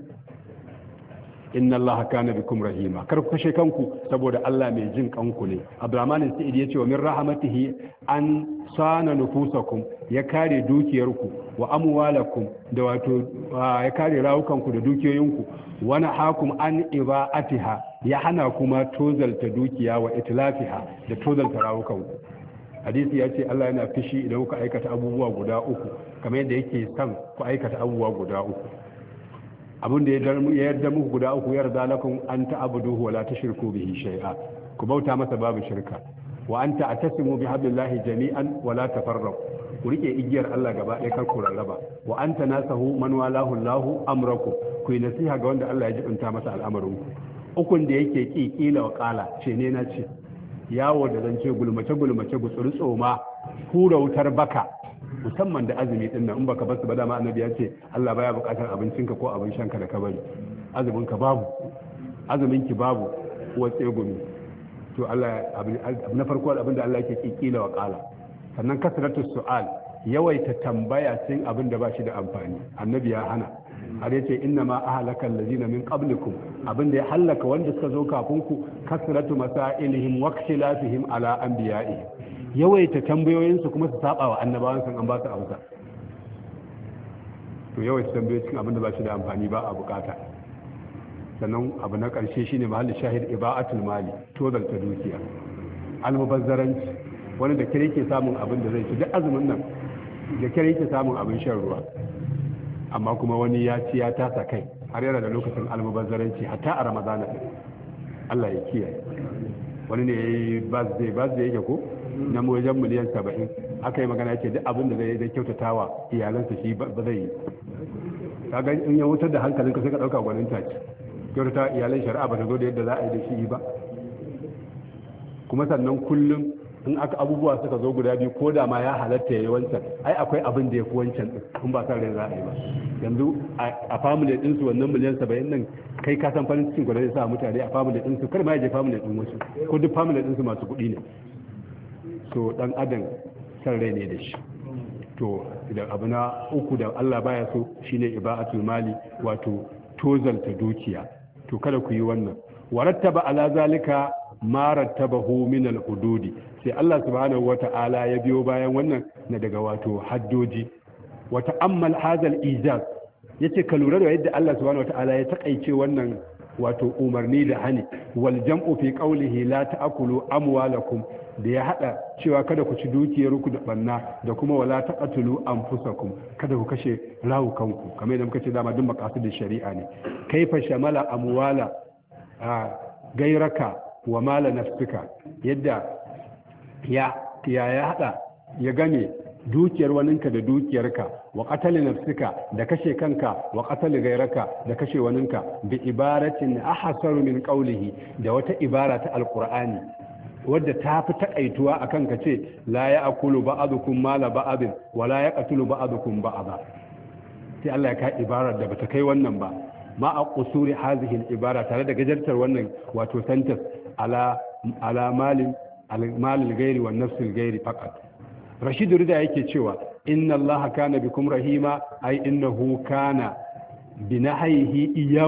[SPEAKER 1] inna allaha kana bikum rahima kar ku kashe kanku saboda Allah mai jin kanku ne Abdurrahman Sa'id yace wa min rahmatihi an sana nufusakum ya kare dukiyarku wa amwalakum da wato ya kare rawukanku da dukiyoyinku wa nahakum an ibatiha ya hana kuma tozalta dukiya wa itlafiha da tozalta rawukanku hadisi yace Allah yana fishi idan kuka aikata abubuwa guda uku kamar yadda yake son ku aikata abubuwa guda uku abin da ya yarda muku guda uku yarda lakum an ta'buduhu wa la tushriku bihi shay'a ku bauta masa babu shirka wa anta atasimu bi hablillahi jami'an wa la tafarraqu ku rike igiyar Allah gaba ɗaya kar ku rarraba wa anta nasahu man walahu Allahu amrakum ku yi nasiha ga wanda Allah ya jibinta masa al'amarin ku ukun da yake ki kila wa kala ce ne na ce yawo da zance gulmace gulmace gutsuri tsoma hura wutar baka musamman da azumi din nan in baka basu ba dama annabi ya ce Allah baya bukatar abincinka ko abin shanka da ka bari azumin ka babu azumin ki babu uwa tsegumi to Allah abu na farko abin da Allah yake kikila wa kala sannan kasratu su'al yawaita tambaya cin abin da ba shi da amfani annabi ya hana har yace inna ma ahlaka allazina min qablikum abin da ya halaka wanda suka zo kafin ku kasratu masailihim wa ikhtilafihim ala anbiya'ihim yawaita tambayoyinsu kuma su saba wa annabawan sun an ba su amsa to yawaita tambayoyi cikin abin da ba shi da amfani ba a bukata sannan abu na karshe shine mahallin shahid ibaatul mali tozalta dukiya almubazzaranci wani da kire ke samun abin da zai ci duk azumin nan da kire ke samun abin shan ruwa amma kuma wani ya ci ya tasa kai har yana da lokacin almubazzaranci hatta a ramadana Allah ya kiyaye wani ne yayi birthday birthday yake ko na wajen miliyan saba'in aka yi magana ce duk abin da zai da kyautatawa iyalansa shi ba zai yi kaga in ya wutar da hankalin ka sai ka dauka gwanin taki kyautata iyalan shari'a ba ta zo da yadda za a yi da shi ba kuma sannan kullum in aka abubuwa suka zo guda biyu ko da ma ya halatta ya yi wancan ai akwai abin da ya fi wancan din kun ba san rai za a yi ba yanzu a family din su wannan miliyan saba'in nan kai ka san farin cikin gwada sa mutane a family din su kar ma ya je family din wasu ko duk family din su masu kuɗi ne to dan adam san rai ne da shi to idan abu na uku da Allah baya so shine ibaatul mali wato tozalta dukiya to kada ku yi wannan warattaba ala zalika ma rattabahu min al-hududi sai Allah subhanahu wata'ala ya biyo bayan wannan na daga wato haddoji wa ta'ammal hadha al-ijaz yace ka lura da yadda Allah subhanahu wata'ala ya takaice wannan wato umarni da hani wal jam'u fi qawlihi la ta'kulu amwalakum da ya hada cewa kada ku ci dukiyar ku da banna da kuma wala taqtulu anfusakum kada ku kashe rawukanku kamar yadda muka ce dama duk maqasidin shari'a ne kaifa shamala amwala a gairaka wa mala nafsika yadda ya ya ya hada ya game dukiyar waninka da dukiyarka wa qatali nafsika da kashe kanka wa qatali gairaka da kashe waninka bi ibaratin ahsaru min qawlihi da wata ibara ta alqur'ani wadda ta fi takaituwa akan ka ce la ya'kulu ba'dukum mala ba'din wa la yaqtulu ba'dukum ba'da sai Allah ya ka ibarar da bata kai wannan ba ma a kusuri hazihin ibara tare da gajartar wannan wato sentence ala ala malin malil gairi wa nafsil gairi faqat Rashid Rida yake cewa inna Allah kana bikum rahima ai innahu kana binahyihi iyyakum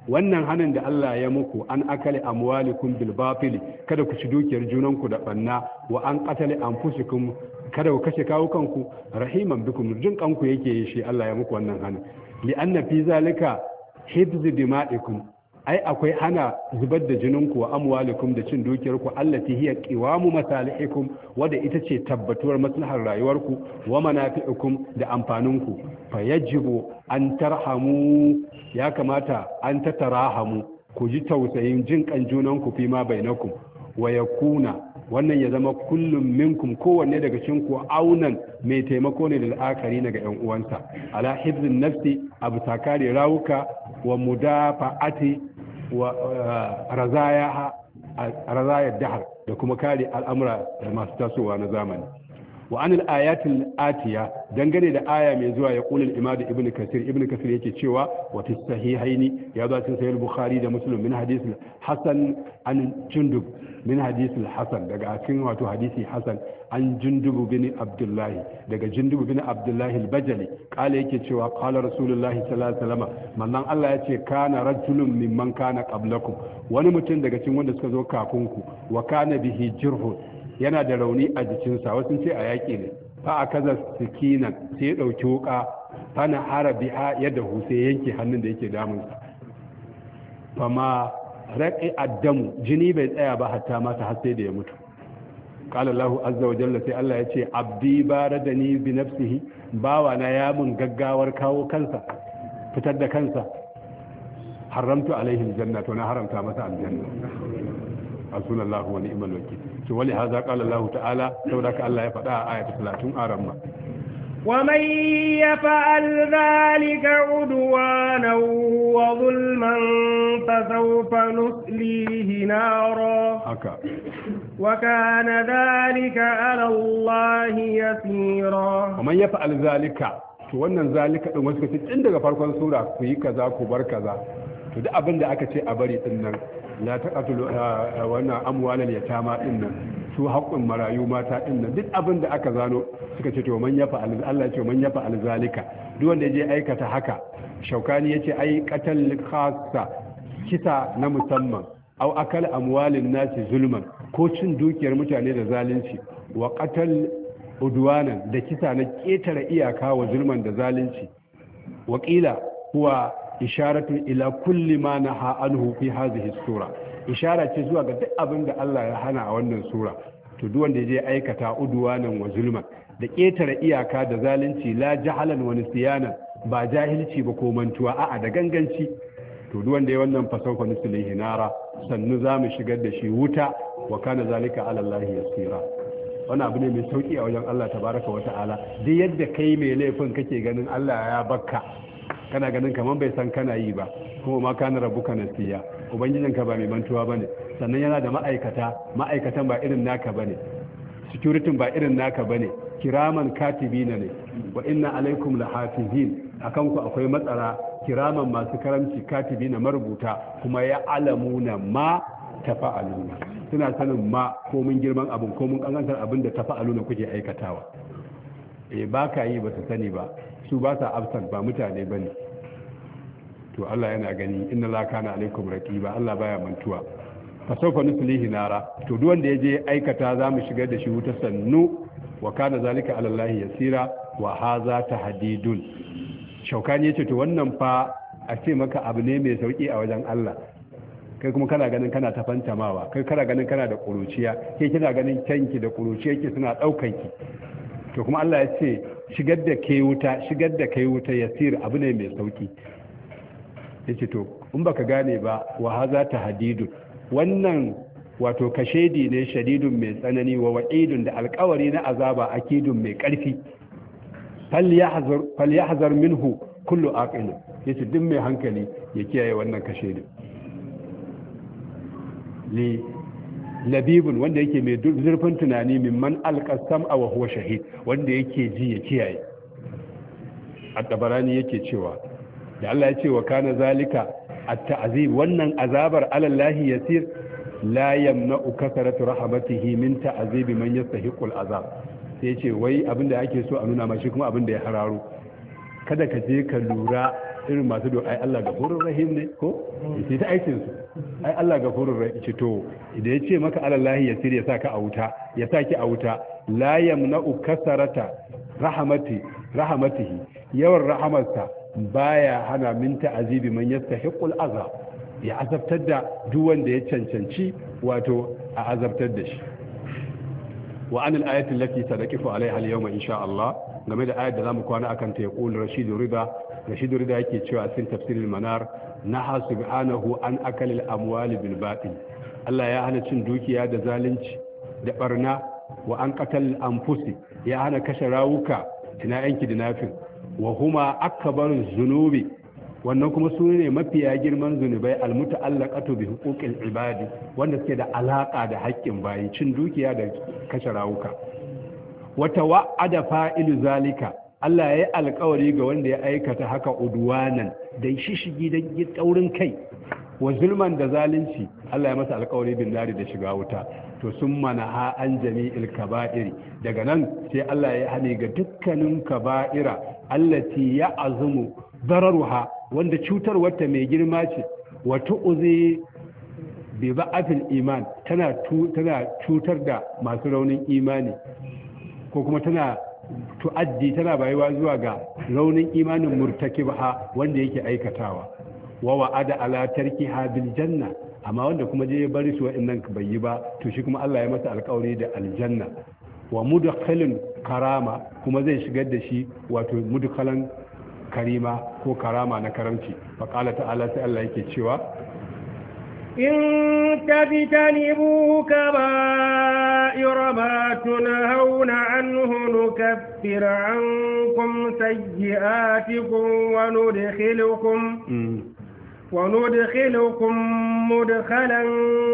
[SPEAKER 1] wannan hanin da Allah ya muku an akali amwalikum bil batil kada ku ci dukiyar junanku da banna wa an qatali anfusikum kada ku kashe kawukanku rahiman bikum jin kanku yake yi shi Allah ya muku wannan hanin li anna fi zalika hifz dima'ikum ai akwai hana zubar da jininku wa amwalikum da cin dukiyarku allati hiya qiwamu masalihikum wanda ita ce tabbatuwar maslahar rayuwarku wa manafi'ikum da amfaninku fa yajibu an tarhamu ya kamata an tatarahamu ku ji tausayin jin kan junanku fi ma bainakum wa yakuna wannan ya zama kullum minkum kowanne daga cikin ku aunan mai taimako ne da akari ga yan uwansa ala hifzin nafsi abu takare rawuka wa mudafa'ati wa razaya razaya dahar da kuma kare al'amura da masu tasowa na zamani wa anil ayatil atiya dangane da aya mai zuwa ya qulul imad ibn kasir ibn kasir yake cewa wa fi sahihaini ya zo cikin sahih bukhari da muslim min hadith hasan an jundub min hadith hasan daga cikin wato hadisi hasan an jundub bin abdullahi daga jundub bin abdullahi al-bajali kala yake cewa qala rasulullahi sallallahu alaihi wasallam mannan Allah yace kana rajulun mimman kana qablakum wani mutum daga cikin wanda suka zo kafin ku wa kana bihi jirhun yana da rauni a jikinsa wasu ce a yaƙi ne fa a kaza sikinan sai ya ɗauki wuƙa fana hara biha yadda huse yanke hannun da yake damunsa fama raƙi addamu jini bai tsaya ba hatta mata har sai da ya mutu qala Allahu azza wa jalla sai Allah ya ce abdi baradani bi nafsihi bawa na ya mun gaggawar kawo kansa fitar da kansa haramtu alaihi aljanna to na haramta masa aljanna hasbunallahu wa ni'mal wakeel to wali hadha qala Allah ta'ala saboda ka Allah ya faɗa a ayatu talatin a ramma
[SPEAKER 2] ومن يفعل ذلك عدوانا وظلما فسوف نصليه نارا
[SPEAKER 1] haka
[SPEAKER 2] وكان ذلك على الله يسيرا
[SPEAKER 1] ومن يفعل ذلك to wannan zalika din wasu kace tun daga farkon sura ku yi kaza ku bar kaza to duk abin da aka ce a bari din nan la taqatulu wannan amwalal yatama din nan su haƙƙin marayu mata din nan duk abin da aka zano suka ce to man yafa Allah ya ce man yafa alzalika duk wanda je aikata haka shaukani yace ai qatal khassa kisa na musamman au akal amwalin nasi zulman ko cin dukiyar mutane da zalunci wa qatal udwanan da kisa na ketare iyaka wa zulman da zalunci wakila huwa isharatu ila kulli ma naha anhu fi hadhihi sura ishara ce zuwa ga duk abin da Allah ya hana a wannan sura to duk wanda je aikata udwanan wa zulman da ketare iyaka da zalunci la jahalan wa nisyanan ba jahilci ba ko mantuwa a'a da ganganci to duk wanda ya wannan fasauka nuslihi nara sannu zamu shigar da shi wuta wa kana zalika ala Allah yasira wannan abu ne mai sauki a wajen Allah tabaraka wa ta'ala duk yadda kai mai laifin kake ganin Allah ya bakka kana ganin kaman bai san kana yi ba kuma ma kana rabbuka nasiya ubangijinka ba mai mantuwa bane sannan yana da ma'aikata ma'aikatan ba irin naka bane security ba irin naka bane kiraman katibina ne wa inna alaikum lahafizin akan ku akwai matsara kiraman masu karamci katibina marubuta kuma ya alamuna ma tafa'aluna suna sanin ma ko mun girman abin ko mun kankantar abin da tafa'aluna kuke aikatawa eh baka yi ba su sani ba su ba sa absent ba mutane bane to Allah yana gani inna la kana alaikum raqiba Allah baya mantuwa fa sawfa nuslihi nara to duk wanda yaje aikata zamu shigar da shi wuta sannu wa kana zalika ala Allah yasira wa hadha tahdidun shaukani yace to wannan fa a ce maka abu ne mai sauki a wajen Allah kai kuma kana ganin kana ta fantamawa kai kana ganin kana da kuruciya kai kina ganin kanki da kuruciyarki suna daukan ki to kuma Allah ya ce shigar da kai wuta shigar da kai wuta yasir abu ne mai sauki yace to in baka gane ba wa haza tahdidu wannan wato kashedi ne shadidun mai tsanani wa wa'idun da alƙawari na azaba akidun mai ƙarfi falyahzar falyahzar minhu kullu aqil yace duk mai hankali ya kiyaye wannan kashedin li labibun wanda yake mai zurfin tunani mimman alqasam aw huwa shahid wanda yake ji ya kiyaye at-tabarani yake cewa da Allah ya ce wa kana zalika at-ta'zib wannan azabar alallahi yasir la yamna'u kasratu rahmatihi min ta'zib man yastahiqu al-azab sai ce wai abinda ake so a nuna mashi kuma abinda ya hararo kada ka je ka lura irin masu do ai Allah gafurur rahim ne ko sai ta aikin su ai Allah gafurur rahim ce to idan yace maka alallahi ya sirri ya saka a wuta ya saki a wuta la yamna'u kasarata rahmati rahmatihi yawan rahamarsa baya hana min ta'azibi man yastahiqul azab ya azabtar da duk wanda ya cancanci wato a azabtar da shi wa anil ayati allati sadaqifu alaiha al-yawma insha Allah game da ayat da zamu kwana akan ta yaqul rashidu rida rashidu rida yake cewa cikin tafsirul manar naha subhanahu an akalil amwali bil batil Allah ya hana cin dukiya da zalunci da barna wa an qatal anfusi ya hana kashe rawuka ina yanki da nafin wa huma akbaruz zunubi wannan kuma su ne mafiya girman zunubai almuta'allaqatu bi huquqil ibadi wanda suke da alaka da haƙƙin bayi cin dukiya da kashe rawuka wata wa'ada fa'ilu zalika Allah ya yi alƙawari ga wanda ya aikata haka udwanan da shishigi da taurin kai wa zulman da zalunci Allah ya masa alƙawari bin nari da shiga wuta to sun mana ha an jami'il kaba'iri daga nan sai Allah ya hane ga dukkanin kaba'ira allati ya azumu dararuha wanda cutar wata mai girma ce wato uzi bi ba'atil iman tana tana cutar da masu raunin imani ko kuma tana tu'addi tana bayuwa zuwa ga raunin imanin murtakibha wanda yake aikatawa wa wa'ada ala tarkiha bil janna amma wanda kuma je ya bari su wa'annan bai yi ba to shi kuma Allah ya masa alƙawari da aljanna wa mudkhalin karama kuma zai shigar da shi wato mudkhalan karima ko karama na karamci fa qala ta'ala sai Allah yake cewa
[SPEAKER 2] in tajtanibu kaba'ira ma tunhauna anhu nukaffir ankum sayyi'atikum wa nudkhilukum وندخلكم مدخلا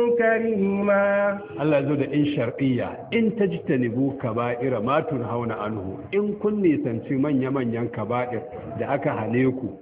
[SPEAKER 2] كريما
[SPEAKER 1] الله يزود إن شرقية إن تجتنبوا كبائر ما تنهون عنه إن كني سنتي من يمن ين كبائر da aka hane ku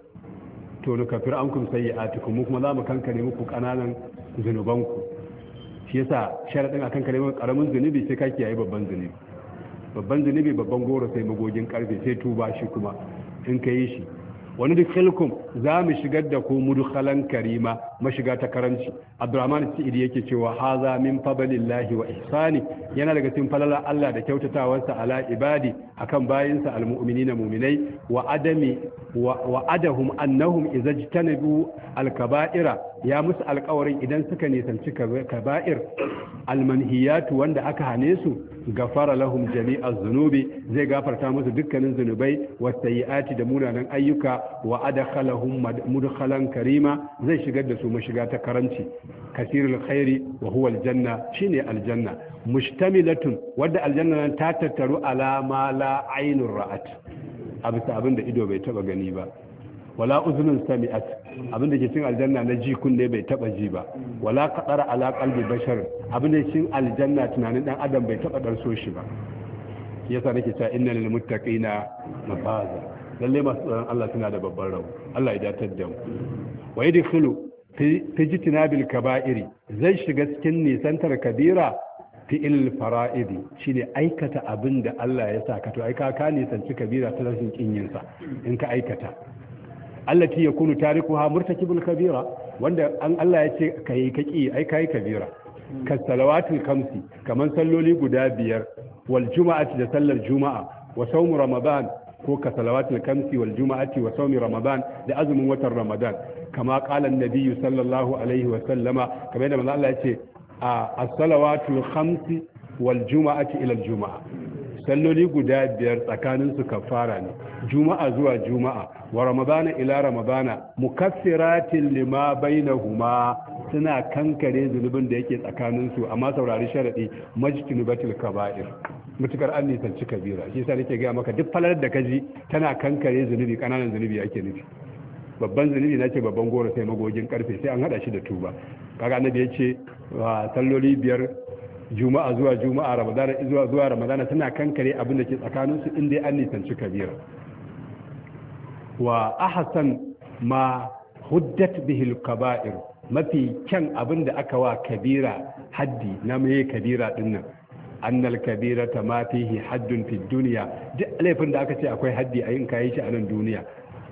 [SPEAKER 1] to nukafir ankum sayyi'atikum mu kuma za mu kankare muku kananan zunubanku shi yasa sharadin akan kare muku karamin zunubi sai ka kiyaye babban zunubi babban zunubi babban goro sai magogin karfe sai tuba shi kuma in ka yi shi wani duk khilkum za mu shigar da ku mudkhalan karima mashiga ta karanci abdurrahman sa'idi yake cewa haza min fadlillahi wa ihsani yana daga cikin falalar Allah da kyautatawarsa ala ibadi akan bayinsa almu'minina mu'minai wa adami wa adahum annahum idza jtanabu alkaba'ira ya musu alƙawarin idan suka nisanci kaba'ir almanhiyat wanda aka hane su gafara lahum jami'a zunubi zai gafarta musu dukkanin zunubai wasayi'ati da munanan ayyuka wa adkhalahum mudkhalan karima zai shigar da su mashiga ta karanci kasirul khairi wa huwa aljanna shine aljanna mushtamilatun wadda aljanna nan ta tattaru ala ma la ainur ra'at abisa abinda ido bai taba gani ba wala uzunun sami'at abinda ke cikin aljanna na ji kunne bai taba ji ba wala qadara ala qalbi bashar abinda ke cikin aljanna tunanin dan adam bai taba darso shi ba yasa nake cewa innal lil muttaqina mafaza lalle masu tsaron Allah suna da babban rabo Allah ya datar da mu wa yadkhulu fi jitinabil kaba'iri zai shiga cikin nisantar kabira fi il fara'idi shine aikata abinda Allah ya saka to ai ka ka nisanci kabira ta rashin kinyin sa in ka aikata allati yakunu tarikuha murtakibul kabira wanda an Allah ya ce kai kaki ai kai kabira kas salawatul khamsi kaman salloli guda biyar wal juma'ati da sallar juma'a wa sawm ramadan ko ka salawatul khamsi wal juma'ati wa sawm ramadan da azumin watan ramadan kama qala an-nabiy sallallahu alaihi wa sallama kamar da manzo Allah ya ce as-salawatul khamsi wal juma'ati ila al-juma'a salloli guda biyar tsakanin su kafara ne juma'a zuwa juma'a wa ramadana ila ramadana mukaffiratin lima bainahuma suna kankare zunubin da yake tsakanin su amma saurari sharadi majtunibatul kaba'ir mutukar an nisanci kabira shi yasa nake ga maka duk falar da kaji tana kankare zunubi kananan zunubi ake nufi babban zunubi nace babban goro sai magogin karfe sai an hada shi da tuba kaga annabi yace salloli biyar juma'a zuwa juma'a ramadana zuwa zuwa ramadana tana kankare abin da ke tsakanin su inda an nisanci kabira wa ahsan ma huddat bihi al-kaba'ir mafi kyan abin da aka wa kabira haddi na mai kabira dinnan annal kabirata ma fihi haddun fi dunya duk laifin da aka ce akwai haddi a yin kayi shi a nan duniya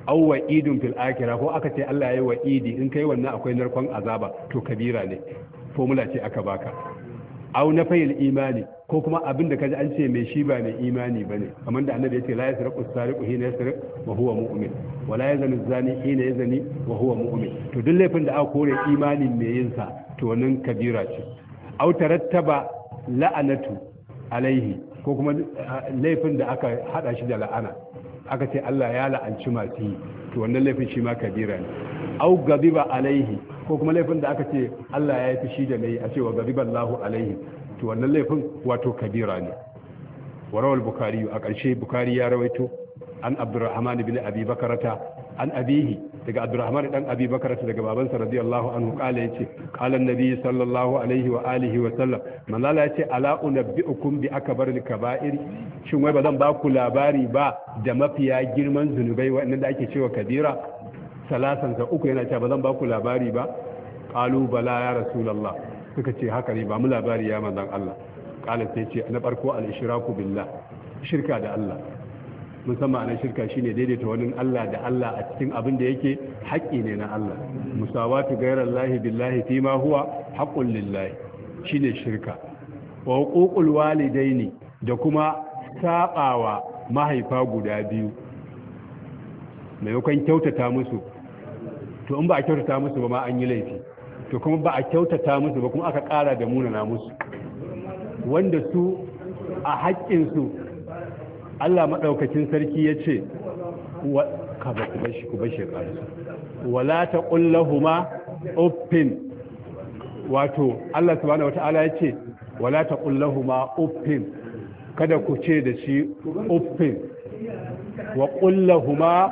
[SPEAKER 1] aw wa'idun fil akhirah ko aka ce Allah yayi wa'idi in kai wannan akwai narkon azaba to kabira ne formula ce aka baka aw nafayil imani ko kuma abin da kaji an ce mai shi ba mai imani bane kamar da annabi ya ce la yasriqu as-sariqu hina yasriq wa huwa mu'min wa la yazni az-zani hina yazni wa huwa mu'min to duk laifin da aka kore imanin mai yin sa to wannan kabira ce aw tarattaba la'anatu alaihi ko kuma laifin da aka hada shi da la'ana aka ce Allah ya la'anci masu yi to wannan laifin shi ma kabira ne aw gabiba alaihi ko kuma laifin da aka ce Allah ya yi fushi da mai a cewa gabiballahu alaihi to wannan laifin wato kabira ne warawal bukari a ƙarshe bukari ya rawaito an abdurrahman ibn abi bakarata an abihi daga abdurrahman dan abi bakarata daga babansa radiyallahu anhu kala yace qala annabi sallallahu alaihi wa alihi wa sallam manala yace ala unabbiukum bi akbaril kaba'ir shin wai bazan ba ku labari ba da mafiya girman zunubai wanda da ake cewa kabira salasan sa uku yana cewa bazan ba ku labari ba qalu bala ya rasulullah suka ce haka ne ba mu labari ya manzon Allah kala sai ce na farko al-ishraku billah shirka da Allah musamman ana shirka shine daidaita wani Allah da Allah a cikin abin da yake haƙƙi ne na Allah musawatu ghayrallahi billahi fi ma huwa haqqun lillahi shine shirka wa huququl walidaini da kuma sabawa mahaifa guda biyu maimakon kyautata musu to in ba a kyautata musu ba ma an yi laifi to kuma ba a kyautata musu ba kuma aka ƙara da munana musu wanda su a haƙƙinsu Allah maɗaukacin sarki ya ce ka ba ku bashi ku bashi ƙarisu wala ta ƙullahuma uffin wato Allah subhanahu wata'ala ya ce wala ta ƙullahuma uffin kada ku ce da shi uffin wa ƙullahuma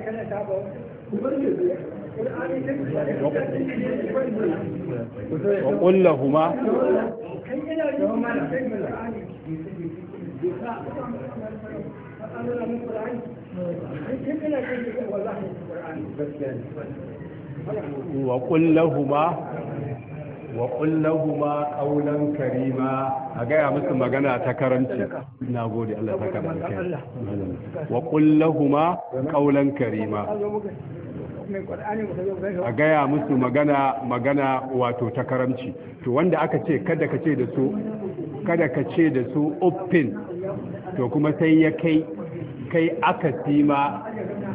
[SPEAKER 1] wa ƙullahuma wa kullahuma wa kullahuma qawlan karima a gaya musu magana ta karanci nagode Allah ta karanta wa kullahuma qawlan karima a gaya musu magana magana wato ta karamci to wanda aka ce kada ka ce da su kada ka ce da su uffin to kuma sai ya kai kai aka sima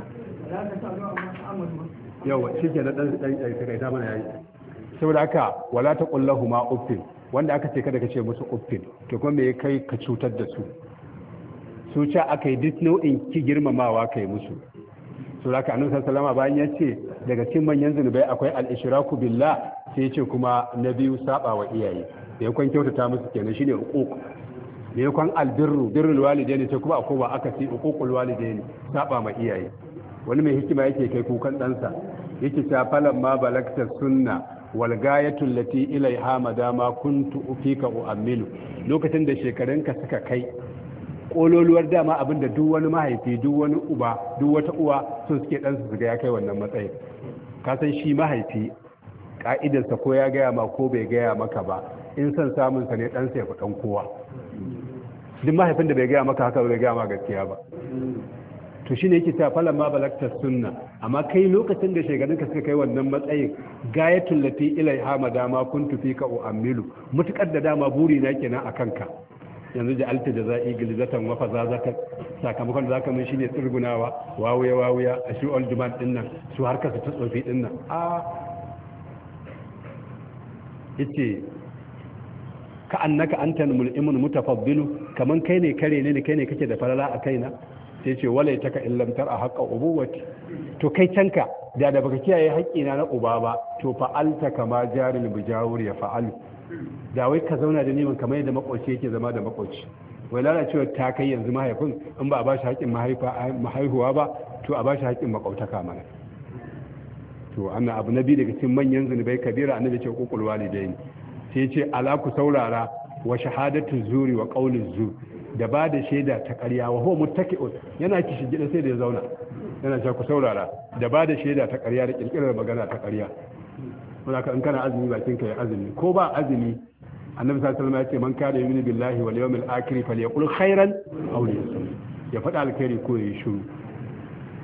[SPEAKER 1] yawa shi ke da ɗan ɗan ta mana yayi saboda haka wala ta ƙullahu ma uffin wanda aka ce kada ka ce musu uffin to kuma me ya kai ka cutar da su su ce aka yi duk nau'in ki girmamawa kai musu so haka annabi sallallahu bayan ya ce daga cikin manyan zunubai akwai al-ishraku billah sai ya ce kuma na biyu saba wa iyaye da yakon kyautata musu kenan shine uquq da yakon albirru birrul walidaini sai kuma akwai wa aka ce uququl walidaini saba ma iyaye wani mai hikima yake kai kukan ɗansa yake ta falan ma balagta sunna wal gayatu allati ilaiha madama kuntu ufika u'ammilu lokacin da shekarunka suka kai kololuwar dama abinda duk wani mahaifi duk wani uba duk wata uwa so suke dan su ga ya kai wannan matsayin ka san shi mahaifi ka'idarsa ko ya gaya ma ko bai gaya maka ba in san samun sa ne dan sa ya fi dan kowa duk mahaifin da bai gaya maka haka bai gaya ma gaskiya ba to shine yake ta falan ma balagta sunna amma kai lokacin da shekarunka suka kai wannan matsayin gayatul lati ilaiha madama kuntu fika u'ammilu mutukar da dama buri na kenan akan ka yanzu da alta jaza'i gilzatan wa fazazatan sakamakon da zaka mun shine tsirgunawa wawuya wawuya a shi old man din nan su harka su ta tsofi din nan a yace ka annaka antal mul'imun mutafaddilu kaman kai ne kare ne kai ne kake da falala a kaina sai ce wala taka illam tara haqqa ubuwati to kai canka da da baka kiyaye haƙƙina na uba ba to fa'alta kama jaril bijawur ya fa'alu da wai ka zauna da neman kamar yadda makoci yake zama da makoci wai lalacewa ta kai yanzu mahaifin in ba a bashi haƙƙin mahaihuwa ba to a bashi haƙƙin makautaka mana to annan abu na biyu daga cikin manyan zunubai kabira annabi ce kokul walidaini sai ce ala ku saurara wa shahadatu zuri wa qawli zur da ba da shaida ta ƙarya wa huwa muttaqi'un yana kishi gida sai da ya zauna yana cewa ku saurara da ba da shaida ta ƙarya da kirkirar magana ta ƙarya wanda ka in kana azumi bakin ka ya azumi ko ba azumi annabi sallallahu alaihi wasallam ya ce man kana yu'minu billahi wal yawmil akhir falyaqul khairan aw liyasmut ya faɗa alkhairi ko ya shiru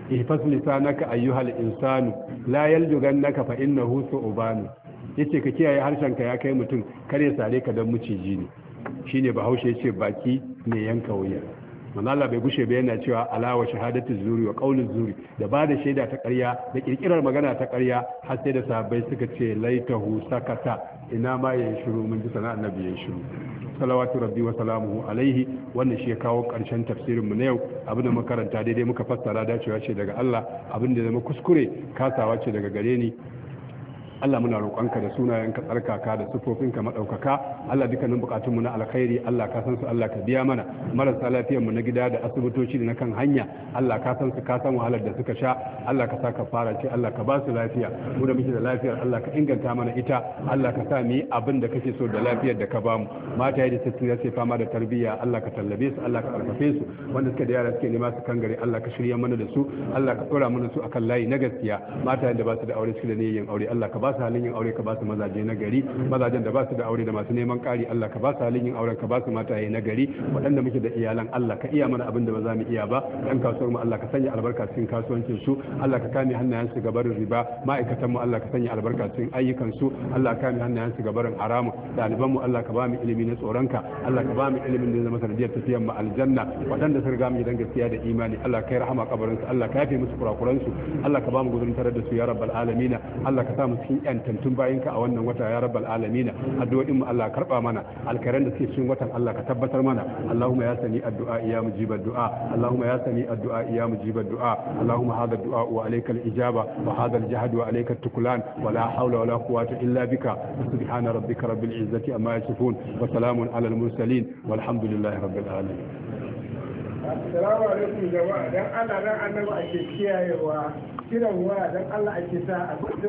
[SPEAKER 1] ihfaz lisanaka ayyuhal insanu la yaljugannaka fa innahu su'ban yace ka kiyaye harshenka ya kai mutum kare sare ka dan muciji ne shine bahaushe yace baki ne yanka wuya manala bai gushe ba yana cewa alawa shahadatu zuri wa qaulul zuri da ba da shaida ta ƙarya da kirkirar magana ta ƙarya har sai da sahabbai suka ce laitahu sakata ina ma yayin shiru mun ji sana annabi yayin shiru salawatu rabbi wa salamuhu alaihi wannan shi ya kawo ƙarshen tafsirin mu na yau abinda makaranta daidai muka fassara dacewa ce daga Allah abinda zama kuskure kasawa ce daga gare ni Allah muna roƙonka da sunayenka tsarkaka da sufofinka maɗaukaka Allah dukkanin buƙatunmu na alkhairi Allah ka san su Allah ka biya mana marasa lafiyarmu na gida da asibitoci da na kan hanya Allah ka san su ka san wahalar da suka sha Allah ka sa ka fara ce Allah ka ba su lafiya mu da muke da lafiyar Allah ka inganta mana ita Allah ka sa mu yi abin da kake so da lafiyar da ka ba mu mata da tattu ya ce fama da tarbiyya Allah ka tallabe su Allah ka karfafe su wanda suka da yara suke nema su kan gare Allah ka shirya mana da su Allah ka tsora mana su akan layi na gaskiya mata da ba su da aure suke da niyyar aure Allah ka ba su halin yin aure ka ba su mazaje na gari mazajen da ba su da aure da masu neman ƙari Allah ka ba su halin yin auren ka ba su mataye na gari waɗanda muke da iyalan Allah ka iya mana abin da ba za mu iya ba ɗan kasuwar mu Allah ka sanya albarka cikin kasuwancin su Allah ka kame hannayen su gabarin riba ma'aikatan mu Allah ka sanya albarka cikin ayyukan su Allah ka kame hannayen su gabarin haramu ɗaliban mu Allah ka ba mu ilimi na tsoronka Allah ka ba mu ilimin da zama sanadiyar tafiyar mu aljanna waɗanda sun riga mu gidan gaskiya da imani Allah ka yi rahama kabarin su Allah ka yafe musu kurakuran su Allah ka ba mu gudurin tare da su ya rabbal alamin Allah ka sa mu cikin yantantun bayinka a wannan wata ya rabbal alamin addu'o'in mu Allah karba mana alkaran da suke cikin watan Allah ka tabbatar mana Allahumma ya sani addu'a ya mujibad du'a Allahumma ya sani addu'a ya mujibad du'a Allahumma hadha du'a wa alayka al-ijaba wa hadha al-jahd wa alayka at-tuklan wa la hawla wa la quwwata illa bika subhana rabbika rabbil izzati amma yasifun wa salamun ala al-mursalin walhamdulillahi rabbil alamin.
[SPEAKER 2] Assalamu alaikum jama'a dan Allah dan annabi ake kiyayewa kiran waya dan Allah ake sa